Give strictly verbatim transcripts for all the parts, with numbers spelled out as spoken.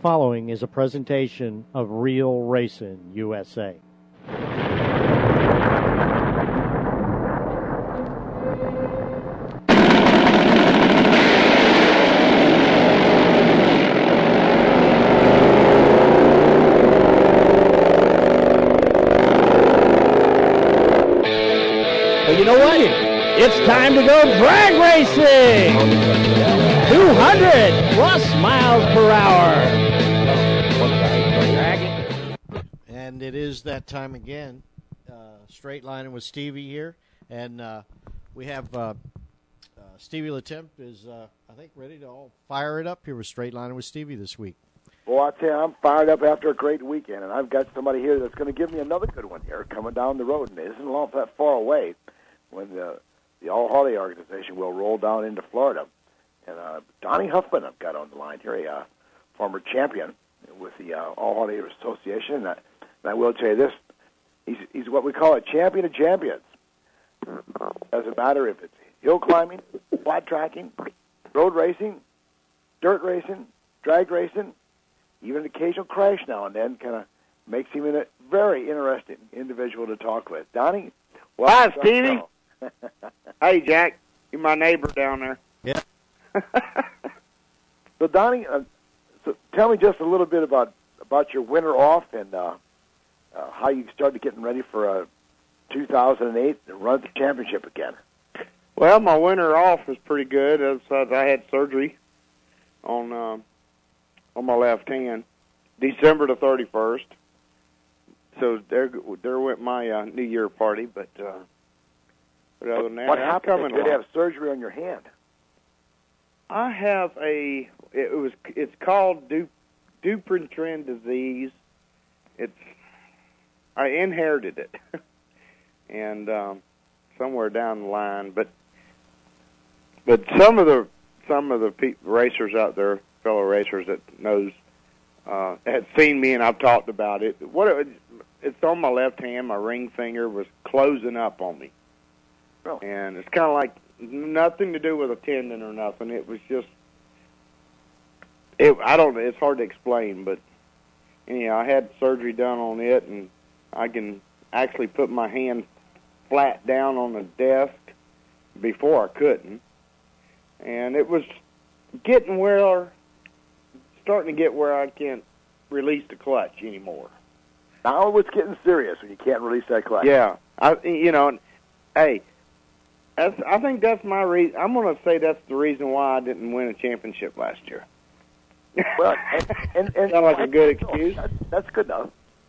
following is a presentation of Real Racing U S A. Well, you know what? It's time to go drag racing! two hundred plus miles per hour. And it is that time again. Uh, straight lining with Stevie here. And uh, we have uh, uh, Stevie Latemp is, uh, I think, ready to all fire it up here with straight lining with Stevie this week. Well, I tell you, I'm fired up after a great weekend, and I've got somebody here that's going to give me another good one here coming down the road, and it isn't long that far away when the, the All Harley organization will roll down into Florida. And uh, Donnie Huffman I've got on the line here, a uh, former champion with the uh, All Harley Association. And I, and I will tell you this, he's, he's what we call a champion of champions. Doesn't matter if it's hill climbing, flat tracking, road racing, dirt racing, drag racing, even an occasional crash now and then kind of makes him a very interesting individual to talk with. Donnie? Hi, Stevie. Hey, Jack. You're my neighbor down there. Yeah. So, Donnie, uh, so tell me just a little bit about about your winter off and uh, uh, how you started getting ready for uh, two thousand eight and run the championship again. Well, my winter off was pretty good. As I had surgery on uh, on my left hand, December the thirty-first. So there, there went my uh, New Year party. But, uh, but other than that, what I'm happened? coming Did you along. have surgery on your hand? I have a. It was. It's called du, Dupuytren disease. It's. I inherited it, and um, somewhere down the line, but. But some of the some of the pe- racers out there, fellow racers that knows, uh, had seen me and I've talked about it. What it, it's on my left hand. My ring finger was closing up on me, Oh. and it's kind of like nothing to do with a tendon or nothing. It was just, it. I don't. It's hard to explain, but anyhow, I had surgery done on it, and I can actually put my hand flat down on the desk. Before I couldn't. And it was getting where, starting to get where I can't release the clutch anymore. Now it's getting serious when you can't release that clutch. Yeah, I, you know, hey, that's, I think that's my reason. I'm going to say that's the reason why I didn't win a championship last year. Well, and, and, and sound like a good excuse. That's, that's good enough.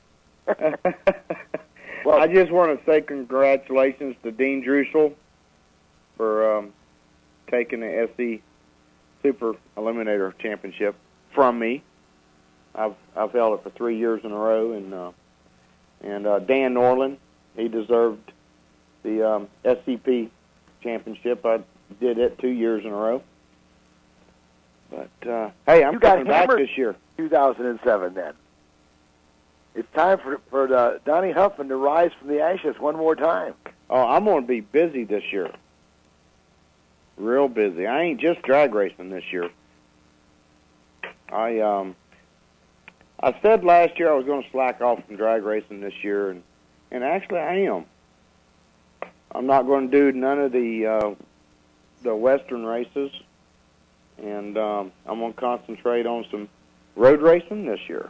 Well, I just want to say congratulations to Dean Drusel for um, taking the S E Super Eliminator Championship from me. I've I've held it for three years in a row, and uh, and uh, Dan Norland, he deserved the um, S C P Championship. I did it two years in a row. But uh, hey, I'm you got coming back hammered this year. two thousand seven. Then it's time for for the Donnie Huffman to rise from the ashes one more time. Oh, I'm going to be busy this year. Real busy. I ain't just drag racing this year. I um, I said last year I was going to slack off from drag racing this year, and and actually I am. I'm not going to do none of the uh, the Western races, and um, I'm going to concentrate on some road racing this year.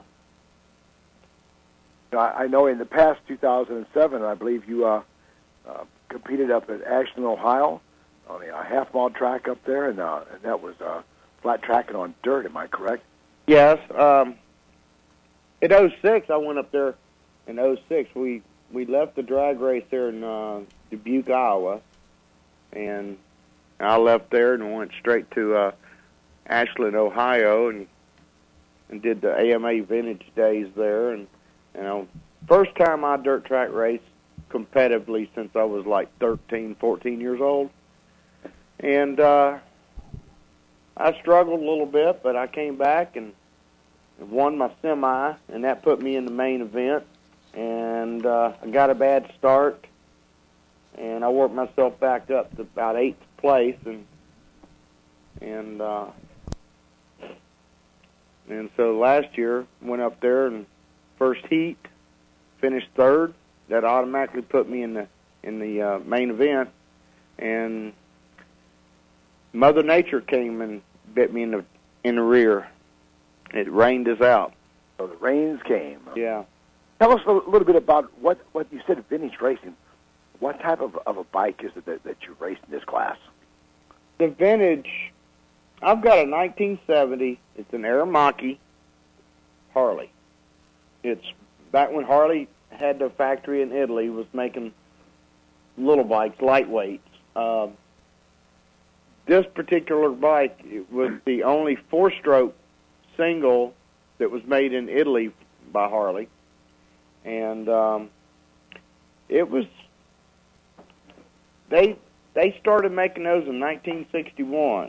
I, I know in the past two thousand seven, I believe you uh, uh, competed up at Ashland, Ohio, on a half-mile track up there, and, uh, and that was uh, flat tracking on dirt. Am I correct? Yes. Um, in oh six, I went up there. In oh six, we we left the drag race there in uh, Dubuque, Iowa, and I left there and went straight to uh, Ashland, Ohio, and and did the A M A Vintage Days there. And you know, first time I dirt track raced competitively since I was like thirteen, fourteen years old. And uh, I struggled a little bit, but I came back and won my semi, and that put me in the main event. And uh, I got a bad start, and I worked myself back up to about eighth place, and and uh, And so last year, went up there and first heat, finished third. That automatically put me in the in the uh, main event. And Mother Nature came and bit me in the in the rear. It rained us out. So the rains came. Yeah. Tell us a little bit about what, what you said, vintage racing. What type of, of a bike is it that, that you race in this class? The vintage, I've got a nineteen seventy. It's an Aramaki Harley. It's back when Harley had the factory in Italy, was making little bikes, lightweights. Uh, this particular bike it was the only four-stroke single that was made in Italy by Harley. And um, it was, they they started making those in nineteen sixty-one.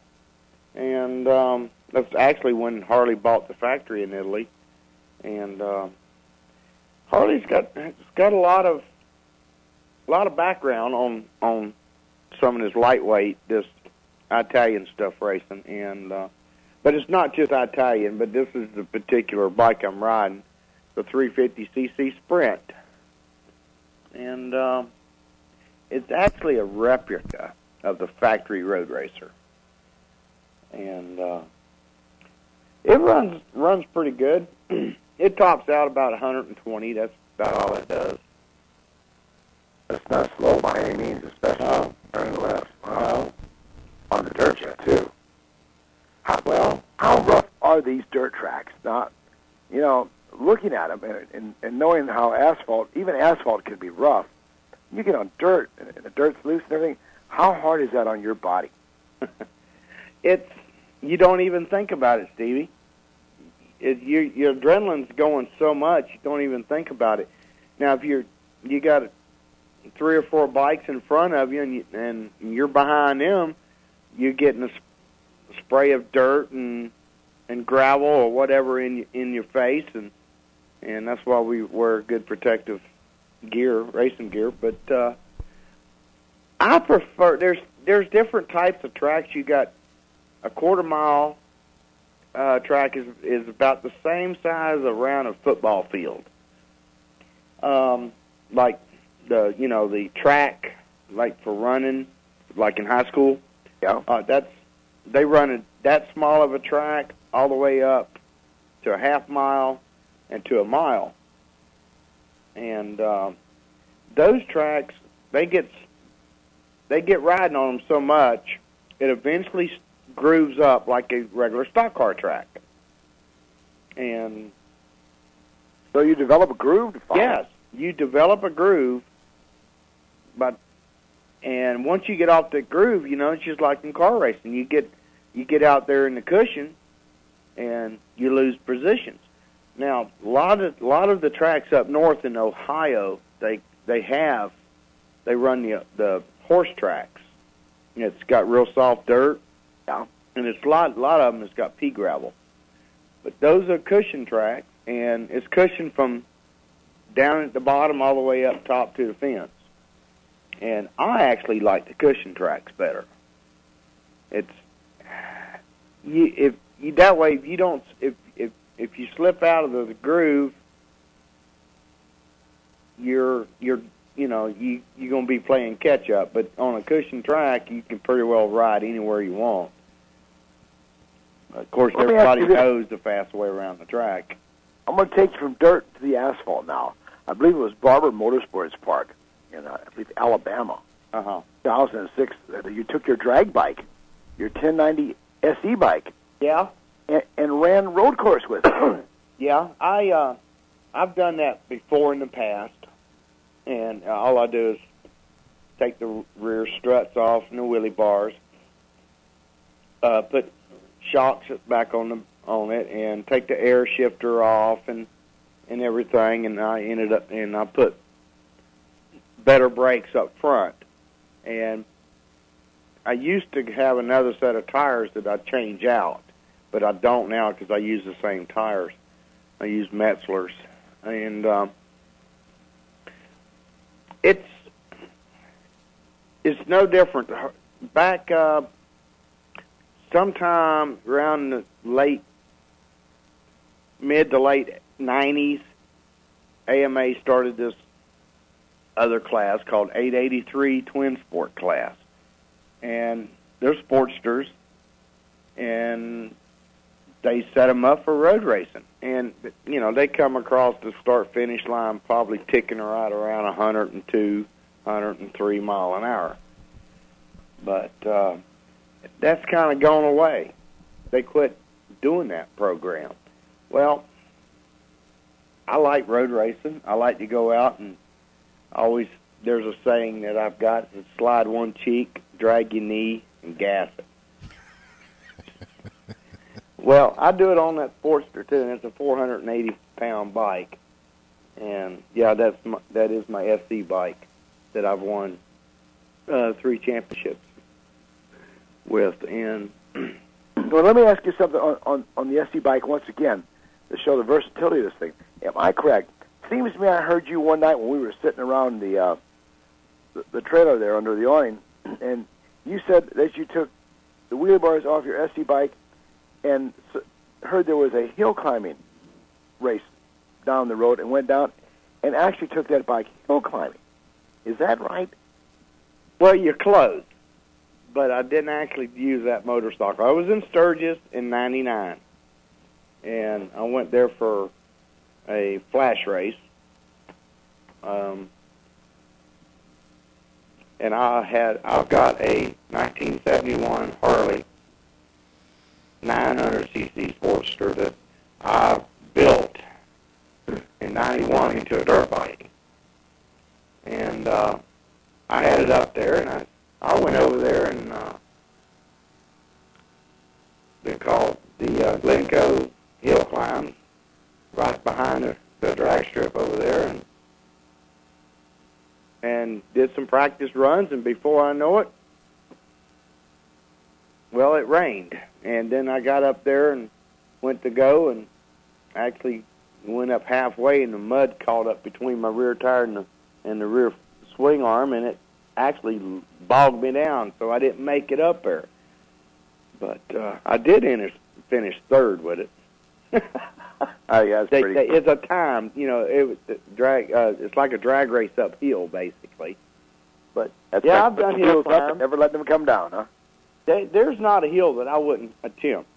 And um, that's actually when Harley bought the factory in Italy. And uh, Harley's got it's got a lot of a lot of background on on some of this lightweight, this Italian stuff racing, and uh, but it's not just Italian. But this is the particular bike I'm riding, the three fifty c c Sprint, and uh, it's actually a replica of the factory road racer, and uh, it runs runs pretty good. It tops out about one hundred twenty. That's about all it does. That's not slow by any means, especially No. turning left. Wow. On the dirt jet, too. How, well, how rough are these dirt tracks? Not, you know, looking at them and, and, and knowing how asphalt, even asphalt can be rough, you get on dirt, and, and the dirt's loose and everything, how hard is that on your body? It's, you don't even think about it, Stevie. It, your, your adrenaline's going so much, you don't even think about it. Now, if you're, you got three or four bikes in front of you, and, you, and you're behind them, you're getting a sp- spray of dirt and and gravel or whatever in in your face, and and that's why we wear good protective gear, racing gear. But uh, I prefer there's there's different types of tracks. You got a quarter mile uh, track is is about the same size around a football field, um, like the you know the track like for running, like in high school. Yeah. Uh, that's they run it that small of a track all the way up to a half mile and to a mile, and um, those tracks they get they get riding on them so much it eventually grooves up like a regular stock car track. And so you develop a groove to follow? Yes, you develop a groove, but and once you get off the groove, you know, it's just like in car racing. You get you get out there in the cushion, and you lose positions. Now, a lot of a lot of the tracks up north in Ohio, they they have they run the the horse tracks. It's got real soft dirt, yeah, and it's a lot a lot of them has got pea gravel. But those are cushion tracks, and it's cushioned from down at the bottom all the way up top to the fence. And I actually like the cushion tracks better. It's you if you that way if you don't if if if you slip out of the, the groove, you're you're you know you you're gonna be playing catch up. But on a cushion track, you can pretty well ride anywhere you want. Of course, Let me everybody ask you this. knows the fast way around the track. I'm going to take you from dirt to the asphalt now. I believe it was Barber Motorsports Park in, uh, I believe, Alabama. Uh huh. two thousand six, uh, you took your drag bike, your ten ninety S E bike, Yeah. and, and ran road course with it. Yeah, I uh, I've done that before in the past, and uh, all I do is take the rear struts off and the wheelie bars, uh, put shocks back on the on it, and take the air shifter off and and everything, and I ended up and I put better brakes up front, and I used to have another set of tires that I change out, but I don't now because I use the same tires. I use Metzler's, and um, it's it's no different. Back uh, sometime around the late mid to late nineties, A M A started this other class called eight eighty-three Twin Sport class. And they're Sportsters, and they set them up for road racing. And, you know, they come across the start-finish line probably ticking right around one hundred two, one hundred three mile an hour. But uh, that's kind of gone away. They quit doing that program. Well, I like road racing. I like to go out and always, there's a saying that I've got, it's slide one cheek, drag your knee, and gas it. Well, I do it on that Sportster, too, and it's a four hundred eighty pound bike. And, yeah, that's my, that is my S C bike that I've won uh, three championships with. And well, let me ask you something on, on, on the S C bike once again to show the versatility of this thing. Am I correct? Seems to me I heard you one night when we were sitting around the uh, the, the trailer there under the awning, and you said that you took the wheel bars off your S C bike and s- heard there was a hill climbing race down the road and went down and actually took that bike hill climbing. Is that right? Well, you're close, but I didn't actually use that motorcycle. I was in Sturgis in ninety-nine, and I went there for a flash race. Um, and I had, I've got a nineteen seventy-one Harley nine hundred c c Sportster that I built in ninety-one into a dirt bike. And uh, I had it up there, and I, I went over there and uh, they called the uh, Glencoe hill climb right behind the, the drag strip over there, and and did some practice runs, and before I know it, well, it rained. And then I got up there and went to go, and actually went up halfway, and the mud caught up between my rear tire and the, and the rear swing arm, and it actually bogged me down, so I didn't make it up there. But uh, I did enter, finish third with it. Oh, yeah, it's they, pretty they, cool. It's a time, you know, it was it drag. Uh, it's like a drag race uphill, basically. But That's yeah, right. I've Put done the hill wheels up and climb. never let them come down, huh? They, there's not a hill that I wouldn't attempt.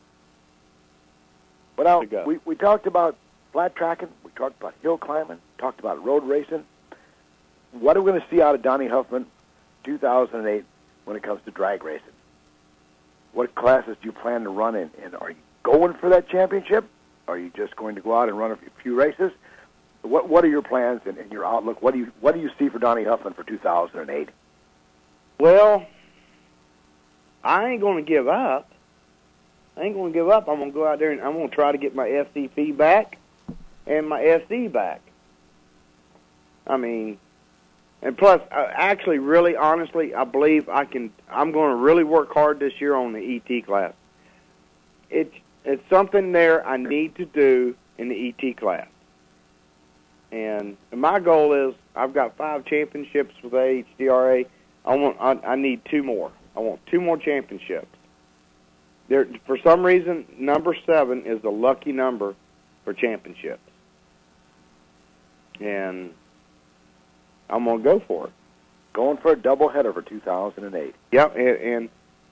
Well, now, to go. we, we talked about flat tracking, we talked about hill climbing, talked about road racing. What are we going to see out of Donnie Huffman two thousand eight when it comes to drag racing? What classes do you plan to run in? And are you going for that championship? Are you just going to go out and run a few races? What What are your plans and, and your outlook? What do you What do you see for Donnie Huffman for two thousand eight? Well, I ain't going to give up. I ain't going to give up. I'm going to go out there and I'm going to try to get my S C P back and my S D back. I mean, and plus, uh, actually, really, honestly, I believe I can. I'm going to really work hard this year on the E T class. It's it's something there I need to do in the E T class. And my goal is I've got five championships with A H D R A. I want. I, I need two more. I want two more championships. There, for some reason, number seven is the lucky number for championships, and I'm gonna go for it. Going for a doubleheader for two thousand eight. Yep, and,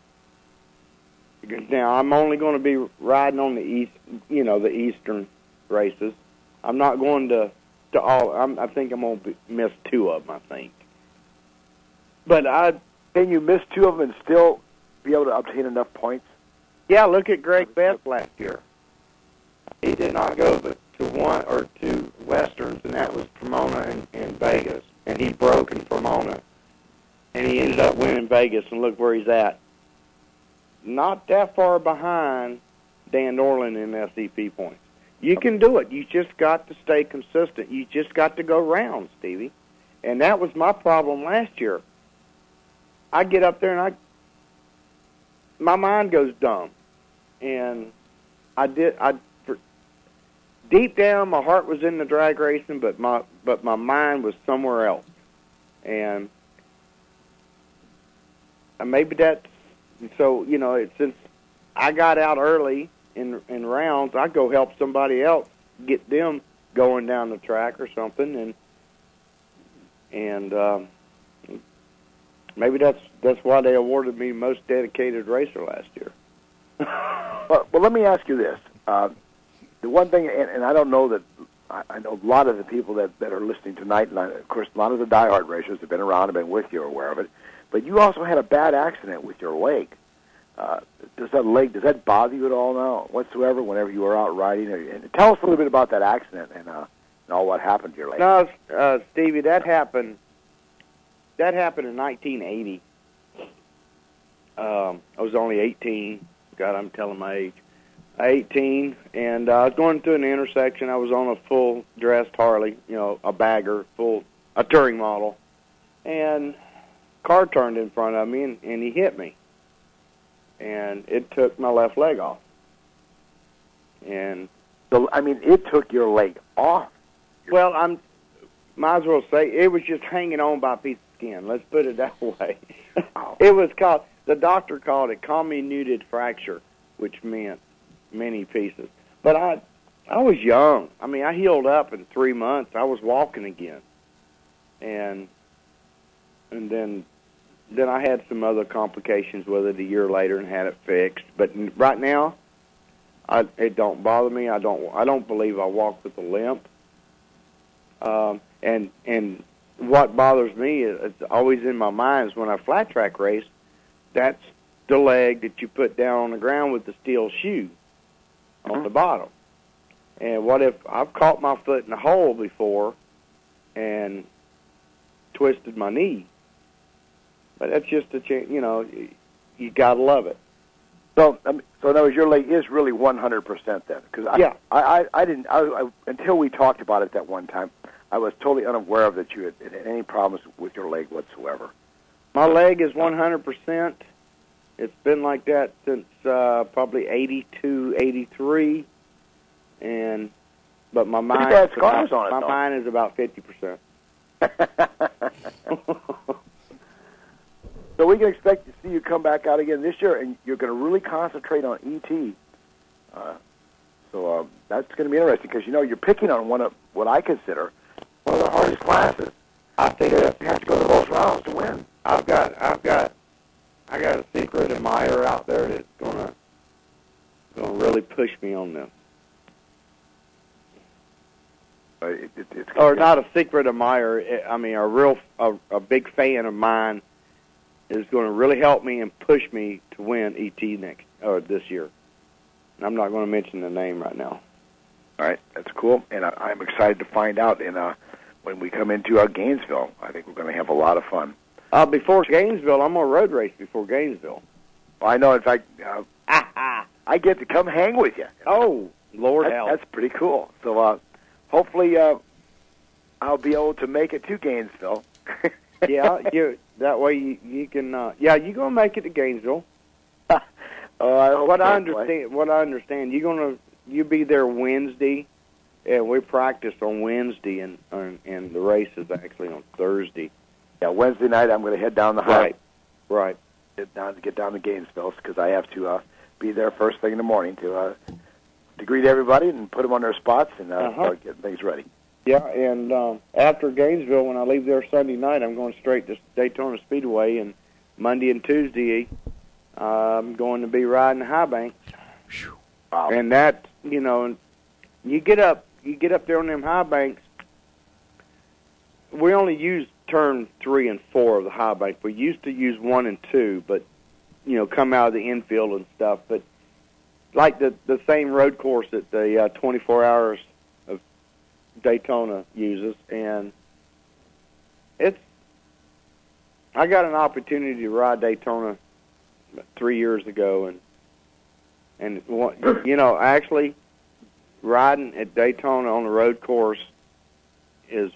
and now I'm only going to be riding on the east, you know, the eastern races. I'm not going to to all. I'm, I think I'm going to miss two of them. I think, but I. Can you miss two of them and still be able to obtain enough points? Yeah, look at Greg Best last year. He did not go but to one or two westerns, and that was Pomona and, and Vegas, and he broke in Pomona, and he ended up winning Vegas, and look where he's at. Not that far behind Dan Norland in S E P points. You can do it. You just got to stay consistent. You just got to go round, Stevie. And that was my problem last year. I get up there and I, my mind goes dumb, and I did. I for, deep down, my heart was in the drag racing, but my but my mind was somewhere else, and, and maybe that's so. You know, it, since I got out early in in rounds, I go help somebody else get them going down the track or something, and and um, maybe that's that's why they awarded me most dedicated racer last year. well, well, let me ask you this: uh, the one thing, and, and I don't know that I, I know a lot of the people that, that are listening tonight, and I, of course, a lot of the diehard racers have been around and been with you, are aware of it. But you also had a bad accident with your leg. Uh, does that leg, does that bother you at all now, whatsoever, whenever you were out riding? And tell us a little bit about that accident and, uh, and all what happened to your leg. No, uh, Stevie, that happened. That happened in nineteen eighty. Um, I was only eighteen. God, I'm telling my age. eighteen, and uh, I was going through an intersection. I was on a full-dressed Harley, you know, a bagger, full, a touring model, and a car turned in front of me, and, and he hit me. And it took my left leg off. And so, I mean, it took your leg off. Well, I'm might as well say it was just hanging on by a piece of skin. Let's put it that way. Oh. It was called, the doctor called it comminuted fracture, which meant many pieces. But I, I was young. I mean, I healed up in three months. I was walking again, and and then. Then I had some other complications with it a year later and had it fixed. But right now, I, it don't bother me. I don't. I don't believe I walk with a limp. Um, and and what bothers me is it's always in my mind is when I flat track race. That's the leg that you put down on the ground with the steel shoe on the bottom. And what if I've caught my foot in a hole before and twisted my knee? But that's just a chance, you know, you gotta love it. So, I mean, so in other words, your leg is really one hundred percent then? Because I, yeah. I, I, I didn't, I, I, until we talked about it that one time, I was totally unaware of that you had, had any problems with your leg whatsoever. My leg is one hundred percent. It's been like that since uh, probably eighty-two, eighty-three, and but my mind, bad scars about, on it, my though. mind is about fifty percent. So we can expect to see you come back out again this year, and you're going to really concentrate on E T. Uh, so um, that's going to be interesting because, you know, you're picking on one of what I consider one of the hardest classes. I think you have to go to those rounds to win. I've got, I've got, I got a secret admirer out there that's gonna, gonna really push me on them. Uh, it, it, it's Or not a secret admirer. I mean, a real, a, a big fan of mine is going to really help me and push me to win E T next or this year. And I'm not going to mention the name right now. All right, that's cool, and I, I'm excited to find out. In uh, when we come into uh, Gainesville, I think we're going to have a lot of fun. Uh, before Gainesville, I'm going to road race before Gainesville. Well, I know, in fact, uh, I get to come hang with you. Oh, Lord that, help! That's pretty cool. So uh, hopefully, uh, I'll be able to make it to Gainesville. Yeah, you. That way you, you can. Uh, yeah, you're gonna make it to Gainesville. uh, I hope what so, I understand, what I understand, you're gonna you be there Wednesday, and we practice on Wednesday, and and, and the race is actually on Thursday. Yeah, Wednesday night I'm going to head down the highway. Right, right. Get down to get down to Gainesville because I have to uh, be there first thing in the morning to uh, to greet everybody and put them on their spots and uh, Uh-huh. start getting things ready. Yeah, and um, after Gainesville, when I leave there Sunday night, I'm going straight to Daytona Speedway, and Monday and Tuesday, uh, I'm going to be riding high banks. Wow. And that, you know, you get up, you get up there on them high banks. We only use turn three and four of the high bank. We used to use one and two, but you know, come out of the infield and stuff. But like the the same road course that the uh, twenty-four hours of Daytona uses, and it's. I got an opportunity to ride Daytona three years ago, and and you know, actually riding at Daytona on the road course is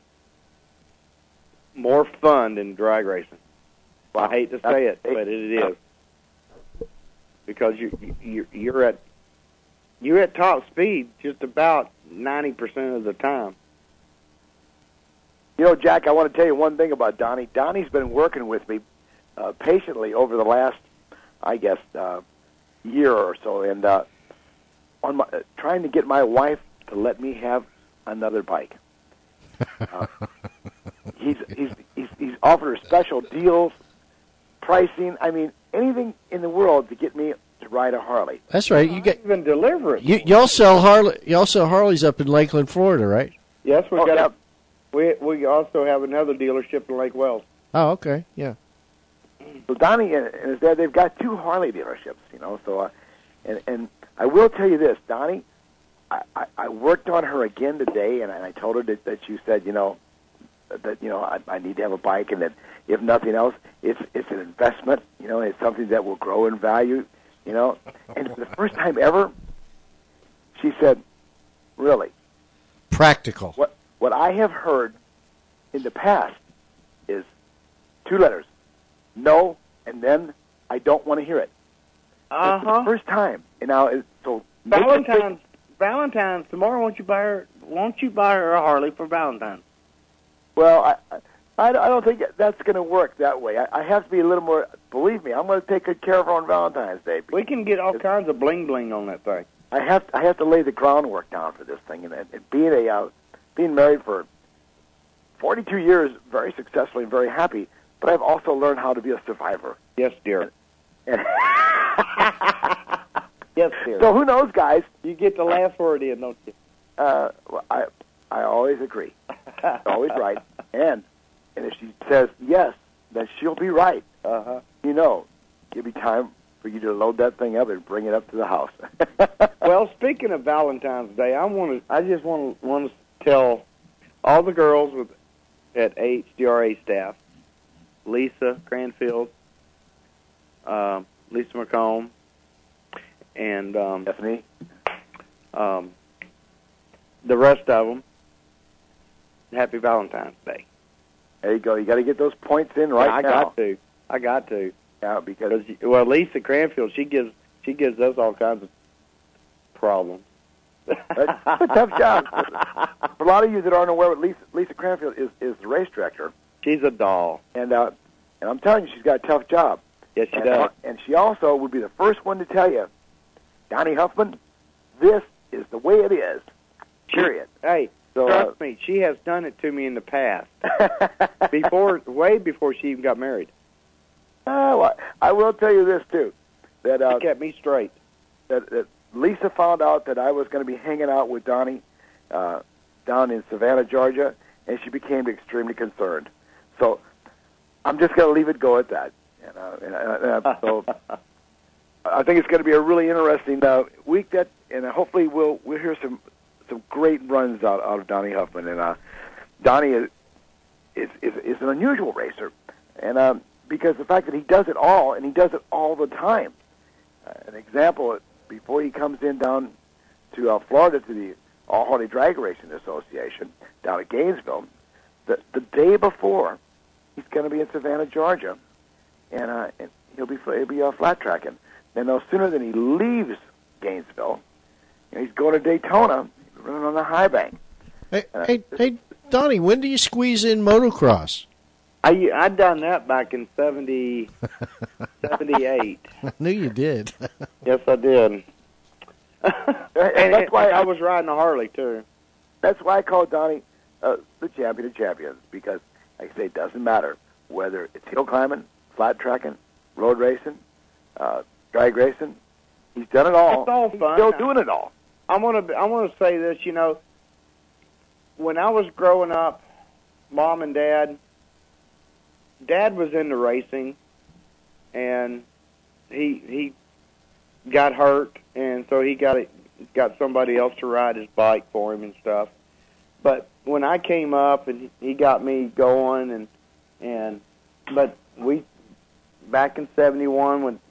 more fun than drag racing. Well, I hate to say it, but it is, because you you you're at you're at top speed just about ninety percent of the time. You know, Jack, I want to tell you one thing about Donnie. Donnie's been working with me uh, patiently over the last, I guess, uh, year or so, and uh, on my uh, trying to get my wife to let me have another bike. Uh, he's he's he's he's offered her special deals, pricing. I mean, anything in the world to get me to ride a Harley. That's right. You get even deliver it. you y'all sell Harley. Y'all sell Harleys up in Lakeland, Florida, right? Yes, we Oh, got. yeah. A, we we also have another dealership in Lake Wells. Oh, okay, yeah. So Donnie and and his dad, they've got two Harley dealerships, you know. So, uh, and and I will tell you this, Donnie, I, I, I worked on her again today, and I told her that, that you said, you know, that you know I, I need to have a bike, and that if nothing else, it's it's an investment, you know, it's something that will grow in value, you know. And for the first time ever, she said, "Really, Practical. what what I have heard in the past is two letters, no, and then I don't want to hear it." Uh It's the huh. first time, and now it, so make the Valentine's. Valentine's tomorrow. Won't you buy her? Won't you buy her a Harley for Valentine's? Well, I, I, I don't think that's going to work that way. I, I have to be a little more. Believe me, I'm going to take good care of her on Valentine's Day. We can get all kinds of bling bling on that thing. I have I have to lay the groundwork down for this thing, and, and being a uh, being married for forty-two years, very successfully and very happy. But I've also learned how to be a survivor. Yes, dear. And Yes, dear. so who knows, guys? You get the last word in, don't you? Uh, well, I I always agree, always right. And and if she says yes, then she'll be right. Uh huh. You know, give me time for you to load that thing up and bring it up to the house. Well, speaking of Valentine's Day, I want to. I just want to want to tell all the girls with at H D R A staff, Lisa Cranfield, um, Lisa McComb, and um, Stephanie, um, the rest of them. Happy Valentine's Day. there you go. You got to get those points in right I now. got to. I got to. Yeah, because Because well, Lisa Cranfield, she gives she gives us all kinds of problems. that's a tough job. For a lot of you that aren't aware, what Lisa, Lisa Cranfield is is the race director, She's a doll. and uh, and I'm telling you, she's got a tough job. Yes, she and, does. uh, and she also would be the first one to tell you, Donnie Huffman, this is the way it is. Period. Hey, So, trust me, she has done it to me in the past. uh, Before, way before she even got married. Uh, well, I will tell you this too, that uh, She kept me straight. that, that Lisa found out that I was going to be hanging out with Donnie uh, down in Savannah, Georgia, and she became extremely concerned. So I'm just going to leave it go at that. And, uh, and, uh, uh, so I think it's going to be a really interesting uh, week. That and hopefully we'll we'll hear some some great runs out, out of Donnie Huffman. And uh, Donnie is, is is is an unusual racer, and um, because the fact that he does it all and he does it all the time. Uh, an example, before he comes in down to uh, Florida to the All Harley Drag Racing Association down at Gainesville, the the day before he's going to be in Savannah, Georgia, and, uh, and he'll be he'll be uh, flat tracking. And no sooner than he leaves Gainesville, you know, he's going to Daytona, running on the high bank. Hey, hey, hey, Donnie, when do you squeeze in motocross? I I done that back in seventy, seventy-eight. I knew you did. Yes, I did. And And that's why I I was riding a Harley too. That's why I call Donnie uh, the champion of champions, because, like I say, it doesn't matter whether it's hill climbing, flat tracking, road racing, uh, drag racing. He's done it all. It's all He's fun. still doing it all. I want to I want to say this. You know, when I was growing up, Mom and Dad, Dad was into racing, and he he got hurt, and so he got it, got somebody else to ride his bike for him and stuff. But when I came up, and he got me going, and and but we back in seventy-one when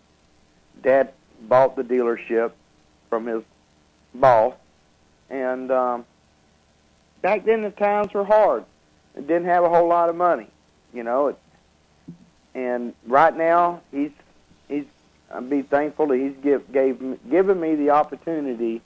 Dad bought the dealership from his boss, and um, back then the times were hard. It didn't have a whole lot of money, you know. It, and right now he's he's I'd be thankful that he's give, gave me, given me the opportunity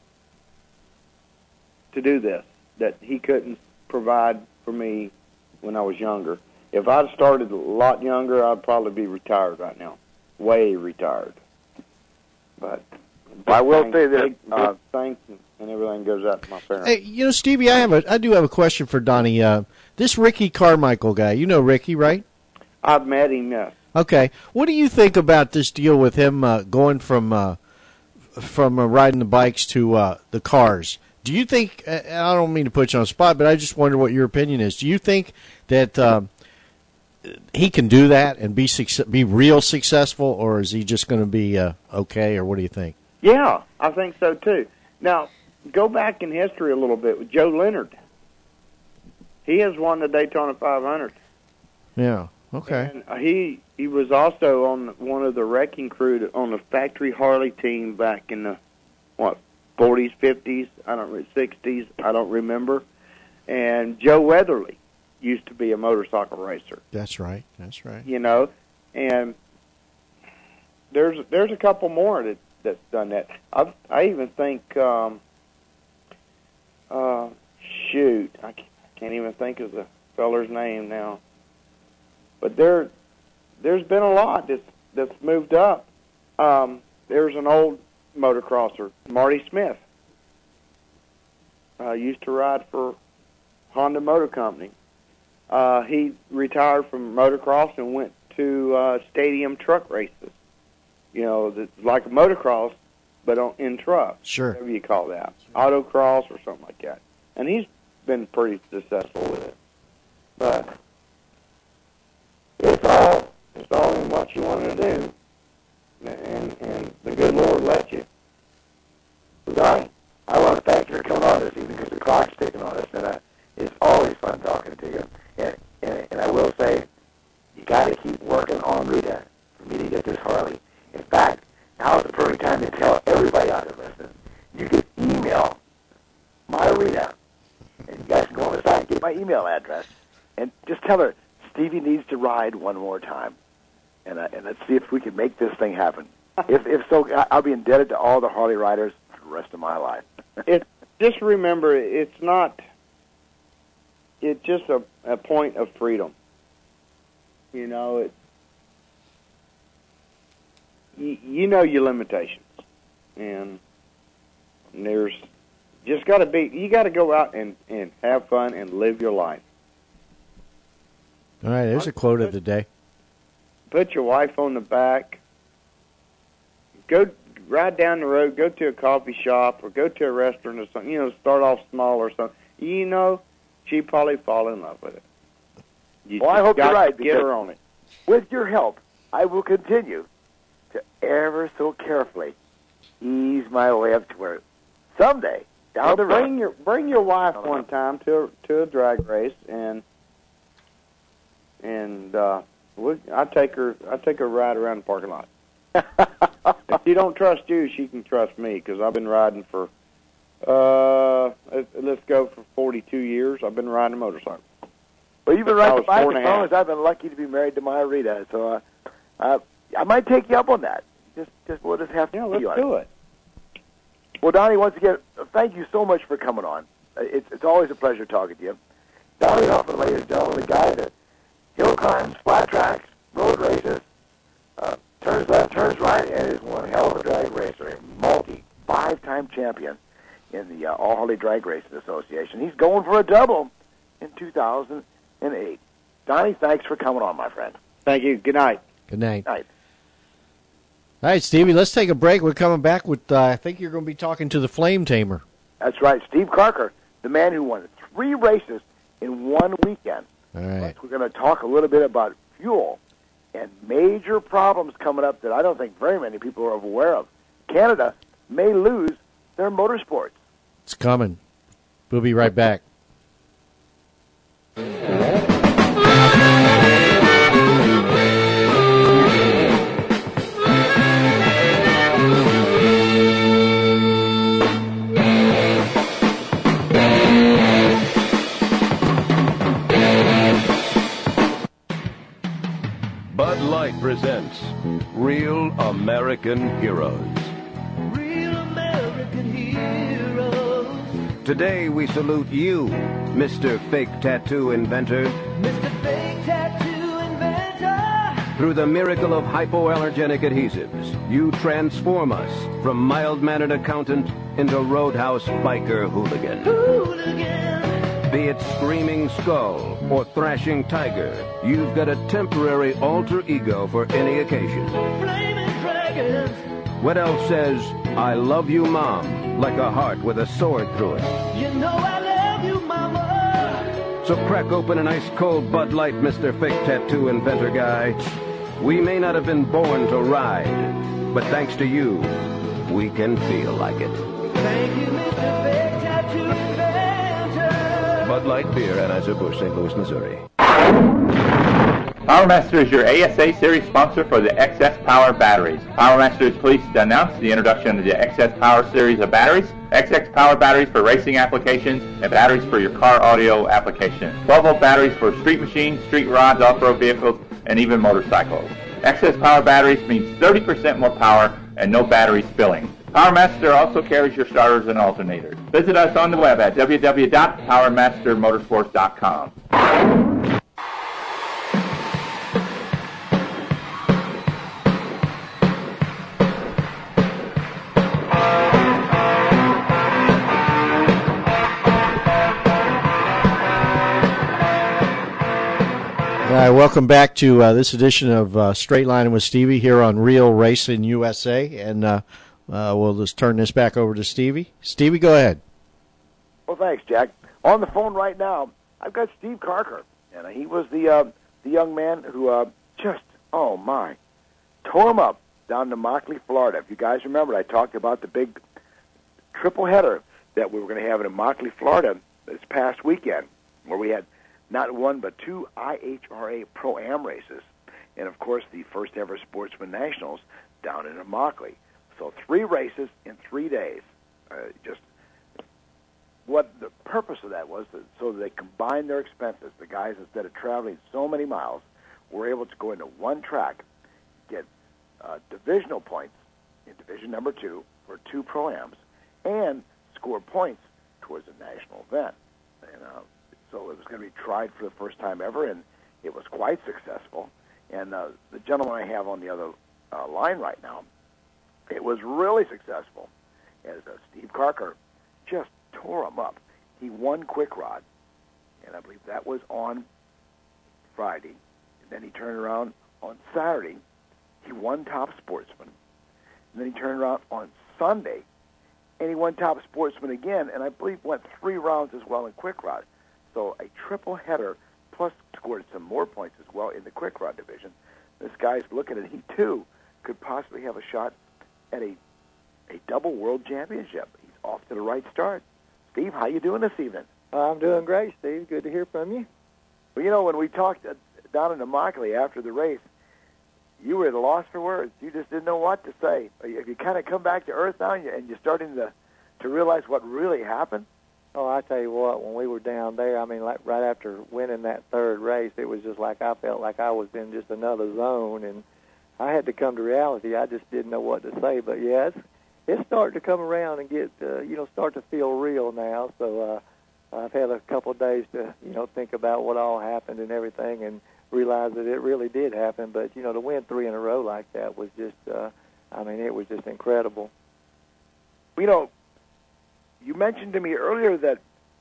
to do this that he couldn't provide for me when I was younger. If I'd started a lot younger, I'd probably be retired right now, way retired. But I will thanks, say this, Big, uh, big thanks and everything goes out to my parents. Hey, you know, Stevie, I have a, I do have a question for Donnie. Uh, this Ricky Carmichael guy, you know Ricky, right? I've met him, yes. Okay. What do you think about this deal with him uh, going from uh, from uh, riding the bikes to uh, the cars? Do you think, uh, I don't mean to put you on the spot, but I just wonder what your opinion is. Do you think that um, he can do that and be suc- be real successful, or is he just going to be uh, okay, or what do you think? Yeah, I think so, too. Now, go back in history a little bit with Joe Leonard. He has won the Daytona five hundred. Yeah, okay. And he he was also on one of the wrecking crew on the factory Harley team back in the, what, forties, fifties, I don't know, sixties, I don't remember. And Joe Weatherly used to be a motorcycle racer. That's right, that's right. You know, and there's there's a couple more that that's done that. I I even think, um, uh, shoot, I can't even think of the feller's name now. But there, there's been a lot that's that's moved up. Um, there's an old motocrosser, Marty Smith. Uh, used to ride for Honda Motor Company. Uh, he retired from motocross and went to uh, stadium truck races. You know, it's like a motocross, but on, in trucks. Sure. Whatever you call that. Autocross or something like that. And he's been pretty successful with it. But it's all, it's all in what you want to do. And, and the good Lord lets you. Donnie, I want to thank you for coming on this evening because the clock's ticking on us, and uh, it's always fun talking to you. And, and, and I will say, you got to keep working on Rita for me to get this Harley. In fact, now is the perfect time to tell everybody out there listening. You can email my Rita, and you guys can go on the site and get my email address, and just tell her Stevie needs to ride one more time, and uh, and let's see if we can make this thing happen. If if so, I'll be indebted to all the Harley riders for the rest of my life. it just remember, it's not. It's just a, a point of freedom. You know, it. You, you know your limitations, and there's just got to be. You got to go out and, and have fun and live your life. All right, there's a quote of the day. Put your wife on the back. Go ride down the road. Go to a coffee shop or go to a restaurant or something. You know, start off small or something. You know, she probably fall in love with it. You well, I hope got you're right. To get her on it. With your help, I will continue to ever so carefully ease my way up to where someday down Well, the road. bring your bring your wife one time to a, to a drag race and and uh, we'll, I take her I take her ride around the parking lot. If she don't trust you, she can trust me because I've been riding for uh let's go for forty-two years. I've been riding a motorcycle. Well, you've been I riding was the bike four and as a long half. as I've been lucky to be married to my Rita. So uh, uh, I might take you up on that. Just, just we'll just have to Yeah, see let's on do it. Well, Donnie, once again, thank you so much for coming on. Uh, It's it's always a pleasure talking to you. Donnie Huffman, ladies and gentlemen, the guy that hill climbs, flat tracks, road races, uh, turns left, turns right, and is one hell of a drag racer, a multi five-time champion in the uh, All Harley Drag Racing Association. He's going for a double in two thousand eight. Donnie, thanks for coming on, my friend. Thank you. Good night. Good night. Night. All right, Stevie, let's take a break. We're coming back with, uh, I think you're going to be talking to the Flame Tamer. That's right, Steve Carker, the man who won three races in one weekend. All right. We're going to talk a little bit about fuel and major problems coming up that I don't think very many people are aware of. Canada may lose their motorsports. It's coming. We'll be right back. Bud Light presents Real American Heroes. Real American heroes. Today we salute you, Mister Fake Tattoo Inventor. Mister Fake Tattoo Inventor. Through the miracle of hypoallergenic adhesives, you transform us from mild-mannered accountant into roadhouse biker hooligan. Hooligan. Be it screaming skull or thrashing tiger, you've got a temporary alter ego for any occasion. Flaming dragons. What else says, I love you, Mom, like a heart with a sword through it? You know I love you, Mama. So crack open an ice-cold Bud Light, Mister Fake Tattoo Inventor Guy. We may not have been born to ride, but thanks to you, we can feel like it. Thank you, Mister Fake Tattoo Inventor. Bud Light Beer, Anheuser-Busch, Saint Louis, Missouri. PowerMaster is your A S A series sponsor for the X S Power batteries. PowerMaster is pleased to announce the introduction of the X S Power series of batteries. X S Power batteries for racing applications and batteries for your car audio applications. twelve volt batteries for street machines, street rods, off-road vehicles, and even motorcycles. X S Power batteries means thirty percent more power and no battery spilling. PowerMaster also carries your starters and alternators. Visit us on the web at w w w dot power master motorsports dot com. All right, welcome back to uh, this edition of uh, Straight Line with Stevie here on Real Racing U S A, and uh, uh, we'll just turn this back over to Stevie. Stevie, go ahead. Well, thanks, Jack. On the phone right now, I've got Steve Carker, and he was the uh, the young man who uh, just, oh my, tore him up down to Mockley, Florida. If you guys remember, I talked about the big triple header that we were going to have in Mockley, Florida this past weekend, where we had not one but two I H R A Pro-Am races, and of course the first ever Sportsman Nationals down in Immokalee. So three races in three days. Uh, just what the purpose of that was, so that they combined their expenses. The guys, instead of traveling so many miles, were able to go into one track, get uh, divisional points in division number two for two Pro-Ams, and score points towards a national event. And uh, so it was going to be tried for the first time ever, and it was quite successful. And uh, the gentleman I have on the other uh, line right now, it was really successful, as uh, Steve Carker just tore him up. He won Quick Rod, and I believe that was on Friday. And then he turned around on Saturday. He won Top Sportsman. And then he turned around on Sunday, and he won Top Sportsman again, and I believe went three rounds as well in Quick Rod. So a triple header, plus scored some more points as well in the Quick Rod division. This guy's looking at, he too could possibly have a shot at a a double world championship. He's off to the right start. Steve, how you doing this evening? I'm doing great, Steve. Good to hear from you. Well, you know, when we talked uh, down in Immokalee after the race, you were at a loss for words. You just didn't know what to say. Have you kind of come back to earth now, and you're, and you're starting to to realize what really happened? Oh, I tell you what, when we were down there, I mean, like right after winning that third race, it was just like I felt like I was in just another zone, and I had to come to reality. I just didn't know what to say. But, yeah, it's, it's starting to come around and get, uh, you know, start to feel real now. So uh, I've had a couple of days to, you know, think about what all happened and everything and realize that it really did happen. But, you know, to win three in a row like that was just, uh, I mean, it was just incredible. You know, you mentioned to me earlier that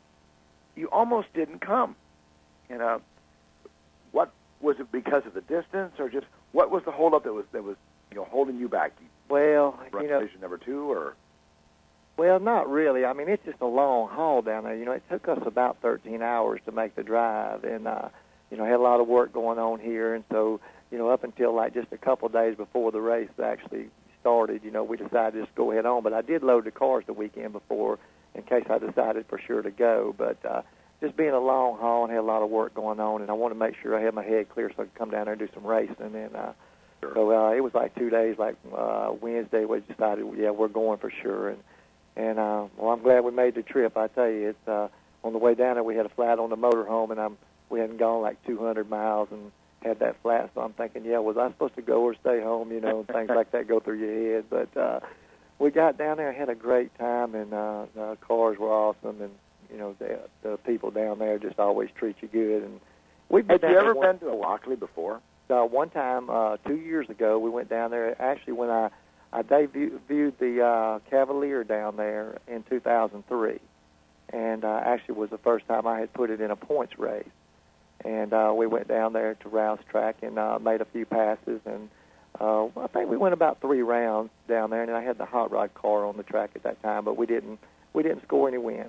you almost didn't come. You know, what was it, because of the distance, or just what was the holdup that was that was you know holding you back? Well, you know, division number two, or well, not really. I mean, it's just a long haul down there. You know, it took us about thirteen hours to make the drive, and uh, you know, had a lot of work going on here, and so you know, up until like just a couple of days before the race actually started, you know, we decided to just go head on. But I did load the cars the weekend before in case I decided for sure to go. But uh, just being a long haul and had a lot of work going on, and I wanted to make sure I had my head clear so I could come down there and do some racing. And uh, sure. so uh, it was like two days, like uh, Wednesday, we decided, yeah, we're going for sure. And, and uh, well, I'm glad we made the trip. I tell you, it's uh, on the way down there, we had a flat on the motorhome, and I'm, we hadn't gone like two hundred miles and had that flat, so I'm thinking, yeah, was I supposed to go or stay home, you know, and things like that go through your head. But uh, we got down there and had a great time, and uh, the cars were awesome, and, you know, the, the people down there just always treat you good. And we've been Had you ever one... been to Immokalee before? uh, one time uh, two years ago we went down there. Actually, when I I debuted the uh, Cavalier down there in two thousand three, and uh, actually was the first time I had put it in a points race. And uh, we went down there to Rouse Track and uh, made a few passes, and uh, I think we went about three rounds down there. And I had the hot rod car on the track at that time, but we didn't we didn't score any wins.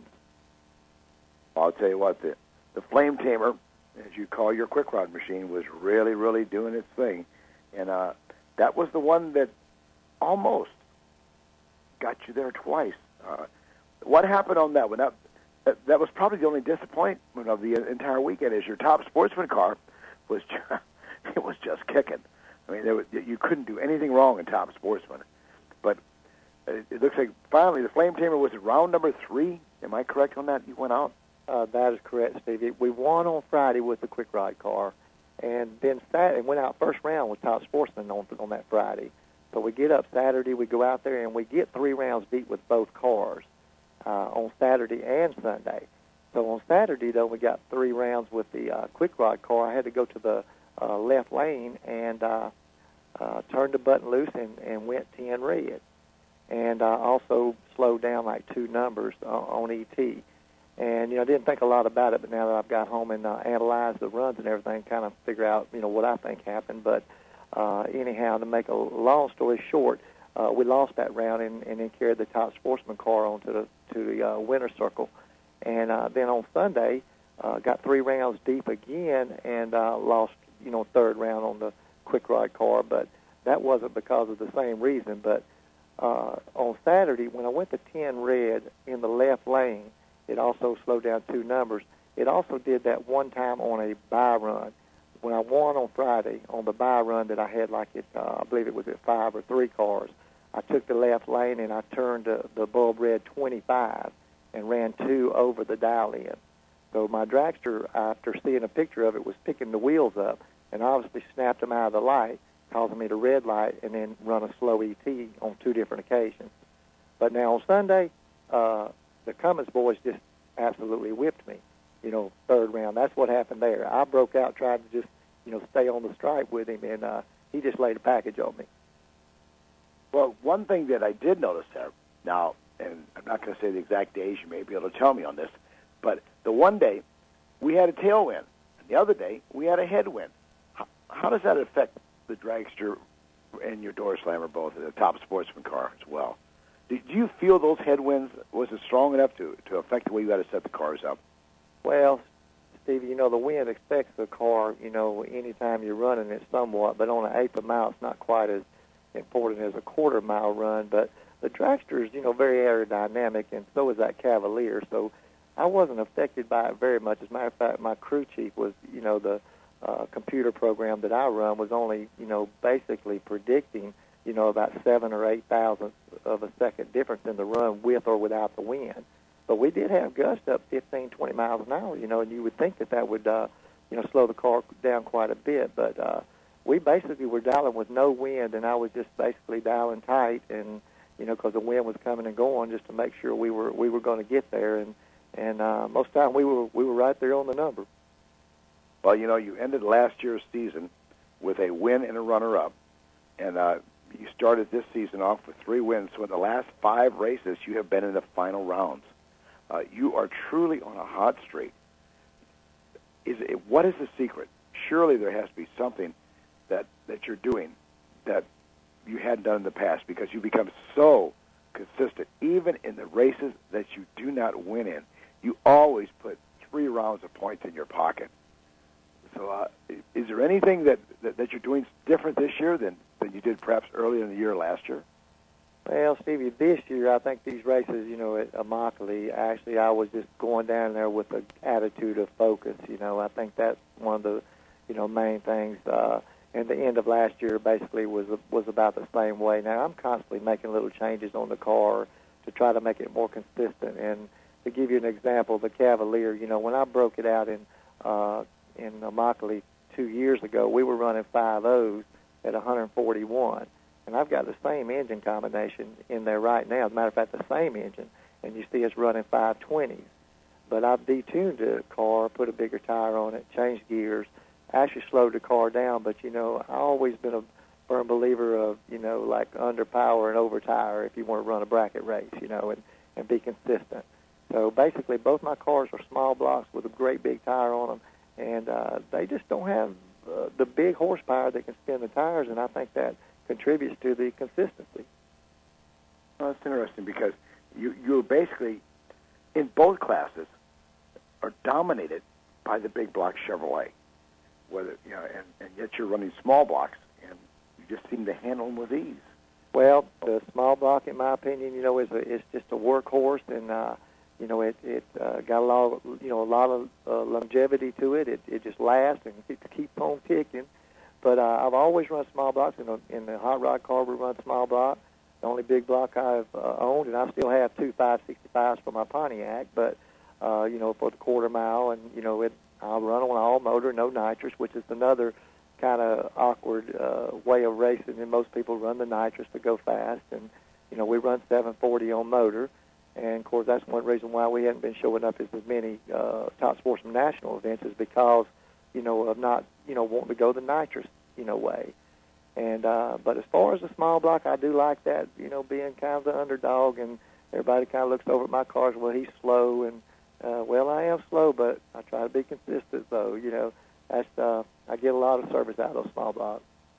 I'll tell you what, the the Flame Tamer, as you call your quick rod machine, was really really doing its thing, and uh, that was the one that almost got you there twice. Uh, what happened on that one? That, that that was probably the only disappointment of the entire weekend. Is your Top Sportsman car was just, it was just kicking. I mean, there was, you couldn't do anything wrong in Top Sportsman. But it, it looks like finally the Flame Tamer was at round number three. Am I correct on that? You went out. Uh, that is correct, Stevie. We won on Friday with the quick rod car, and then Saturday went out first round with Top Sportsman on on that Friday. So we get up Saturday, we go out there, and we get three rounds deep with both cars uh, on Saturday and Sunday. So on Saturday, though, we got three rounds with the uh, quick rod car. I had to go to the uh, left lane and uh, uh, turned the button loose and, and went ten red. And uh, also slowed down like two numbers uh, on E T. And, you know, I didn't think a lot about it, but now that I've got home and uh, analyzed the runs and everything, kind of figure out, you know, what I think happened. But uh, anyhow, to make a long story short, uh, we lost that round and, and then carried the Top Sportsman car onto the to the uh, winner's circle. And uh, then on Sunday, uh, got three rounds deep again and uh, lost, you know, third round on the quick rod car. But that wasn't because of the same reason. But uh, on Saturday, when I went to ten red in the left lane, it also slowed down two numbers. It also did that one time on a buy run. When I won on Friday on the buy run that I had, like it, uh, I believe it was at five or three cars, I took the left lane and I turned the, the bulb red twenty-five and ran two over the dial in. So my dragster, after seeing a picture of it, was picking the wheels up and obviously snapped them out of the light, causing me to red light and then run a slow E T on two different occasions. But now on Sunday, uh, the Cummins boys just absolutely whipped me, you know, third round. That's what happened there. I broke out, tried to just, you know, stay on the stripe with him, and uh, he just laid a package on me. Well, one thing that I did notice there, now, and I'm not going to say the exact days, you may be able to tell me on this, but the one day we had a tailwind, and the other day we had a headwind. How, how does that affect the dragster and your door slammer both, the Top Sportsman car as well? Do you feel those headwinds, was it strong enough to, to affect the way you had to set the cars up? Well, Stevie, you know, the wind affects the car, you know, anytime you're running it somewhat, but on an eighth of a mile, it's not quite as important as a quarter mile run. But the dragster is, you know, very aerodynamic, and so is that Cavalier. So I wasn't affected by it very much. As a matter of fact, my crew chief was, you know, the uh, computer program that I run was only, you know, basically predicting, you know, about seven or eight thousandths of a second difference in the run with or without the wind. But we did have gusts up fifteen, twenty miles an hour, you know, and you would think that that would, uh, you know, slow the car down quite a bit. But uh, we basically were dialing with no wind, and I was just basically dialing tight, and you know, because the wind was coming and going, just to make sure we were we were going to get there. And and uh, most of the time we were we were right there on the number. Well, you know, you ended last year's season with a win and a runner-up, and uh, you started this season off with three wins. So in the last five races, you have been in the final rounds. Uh, you are truly on a hot streak. Is it, what is the secret? Surely there has to be something that, that you're doing that you hadn't done in the past, because you become so consistent. Even in the races that you do not win in, you always put three rounds of points in your pocket. So uh, is there anything that, that, that you're doing different this year than, than you did perhaps earlier in the year last year? Well, Stevie, this year I think these races, you know, at Immokalee, actually I was just going down there with an attitude of focus. You know, I think that's one of the, you know, main things. Uh, and the end of last year basically was was about the same way. Now I'm constantly making little changes on the car to try to make it more consistent. And to give you an example, the Cavalier, you know, when I broke it out in uh, in Immokalee two years ago, we were running five O's at one forty-one. And I've got the same engine combination in there right now. As a matter of fact, the same engine, and you see us running five twenties. But I've detuned the car, put a bigger tire on it, changed gears, actually slowed the car down. But, you know, I've always been a firm believer of, you know, like under power and over tire if you want to run a bracket race, you know, and, and be consistent. So basically both my cars are small blocks with a great big tire on them, and uh, they just don't have uh, the big horsepower that can spin the tires, and I think that contributes to the consistency. Well, that's interesting because you, you're basically, in both classes, are dominated by the big block Chevrolet, whether you know, and, and yet you're running small blocks, and you just seem to handle them with ease. Well, the small block, in my opinion, you know, is a, is just a workhorse, and uh, you know, it it uh, got a lot, of, you know, a lot of uh, longevity to it. It it just lasts and it keeps on ticking. But uh, I've always run small blocks in the in the hot rod car. We run small block. The only big block I've uh, owned, and I still have two five sixty-fives for my Pontiac, but. Uh, you know, for the quarter mile, and, you know, it, I'll run on all motor, no nitrous, which is another kind of awkward uh, way of racing, and most people run the nitrous to go fast, and, you know, we run seven forty on motor, and, of course, that's one reason why we haven't been showing up at as many uh, Top Sportsman National events is because, you know, of not, you know, wanting to go the nitrous, you know, way. And, uh, but as far as the small block, I do like that, you know, being kind of the underdog, and everybody kind of looks over at my cars, well, he's slow, and, Uh, well, I am slow, but I try to be consistent, though. You know, that's uh, I get a lot of service out of those small blocks.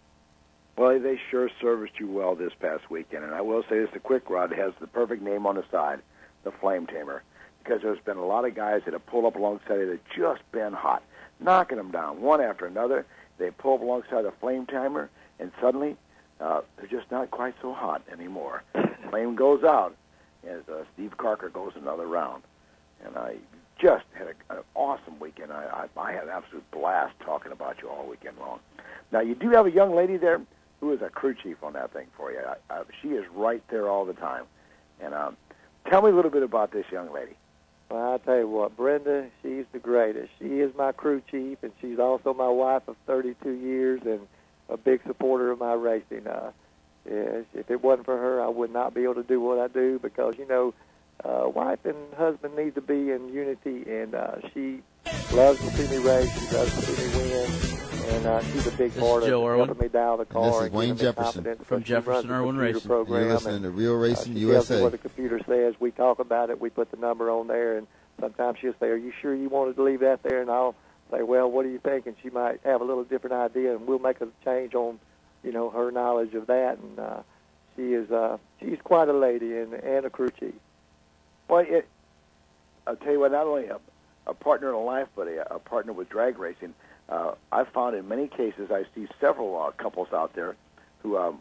Well, they sure serviced you well this past weekend, and I will say this, the Quick Rod has the perfect name on the side, the Flame Tamer, because there's been a lot of guys that have pulled up alongside it that have just been hot, knocking them down one after another. They pull up alongside the Flame Tamer, and suddenly uh, they're just not quite so hot anymore. Flame goes out as uh, Steve Carker goes another round. And I just had a, an awesome weekend. I, I, I had an absolute blast talking about you all weekend long. Now, you do have a young lady there who is a crew chief on that thing for you. I, I, she is right there all the time. And um, tell me a little bit about this young lady. Well, I'll tell you what, Brenda, she's the greatest. She is my crew chief, and she's also my wife of thirty-two years and a big supporter of my racing. Uh, yes, if it wasn't for her, I would not be able to do what I do because, you know, Uh, wife and husband need to be in unity, and uh, she loves to see me race. She loves to see me win, and uh, she's a big This part is of Joe Irwin. helping me dial the car. And this is and Wayne giving me Jefferson. confidence From because she Jefferson runs the Irwin computer Racing. program, You're listening and, to Real Racing uh, she U S tells me A. what the computer says. We talk about it. We put the number on there, and sometimes she'll say, "Are you sure you wanted to leave that there?" And I'll say, "Well, what do you think?" And she might have a little different idea, and we'll make a change on, you know, her knowledge of that. And uh, she is uh, she's quite a lady and, and a crew chief. Well, it, I'll tell you what, not only a, a partner in life, but a, a partner with drag racing. Uh, I've found in many cases I see several uh, couples out there who um,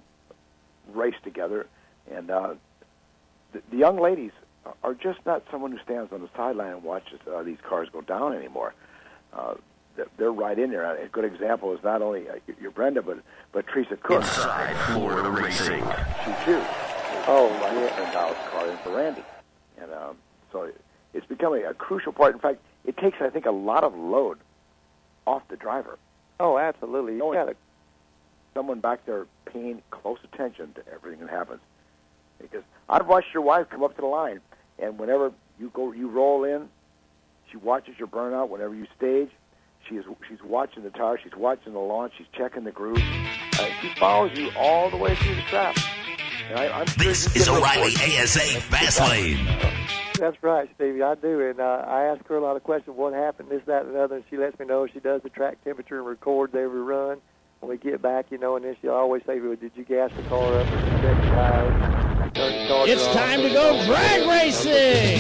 race together, and uh, the, the young ladies are just not someone who stands on the sideline and watches uh, these cars go down anymore. Uh, they're, they're right in there. A good example is not only uh, your Brenda, but but Teresa Cook. Inside Florida Racing. She too. Oh, right yeah. in Dallas car in for Randy, and um, so. It's becoming a crucial part. In fact, it takes, I think, a lot of load off the driver. Oh, absolutely. You Knowing got to someone back there paying close attention to everything that happens. Because I've watched your wife come up to the line, and whenever you go, you roll in, she watches your burnout. Whenever you stage, she is she's watching the tire, she's watching the launch, she's checking the groove. Uh, she follows you all the way through the trap. And I, I'm sure This you is get a O'Reilly report. A S A Fastlane. That's right, Stevie. I do, and uh, I ask her a lot of questions. What happened? This, that, and the other. And she lets me know. She does the track temperature and records every run. When we get back, you know, and then she'll always say, "Well, did you gas the car up? Or did you check the tires? Turn the car It's off, time to turn go it off." drag racing.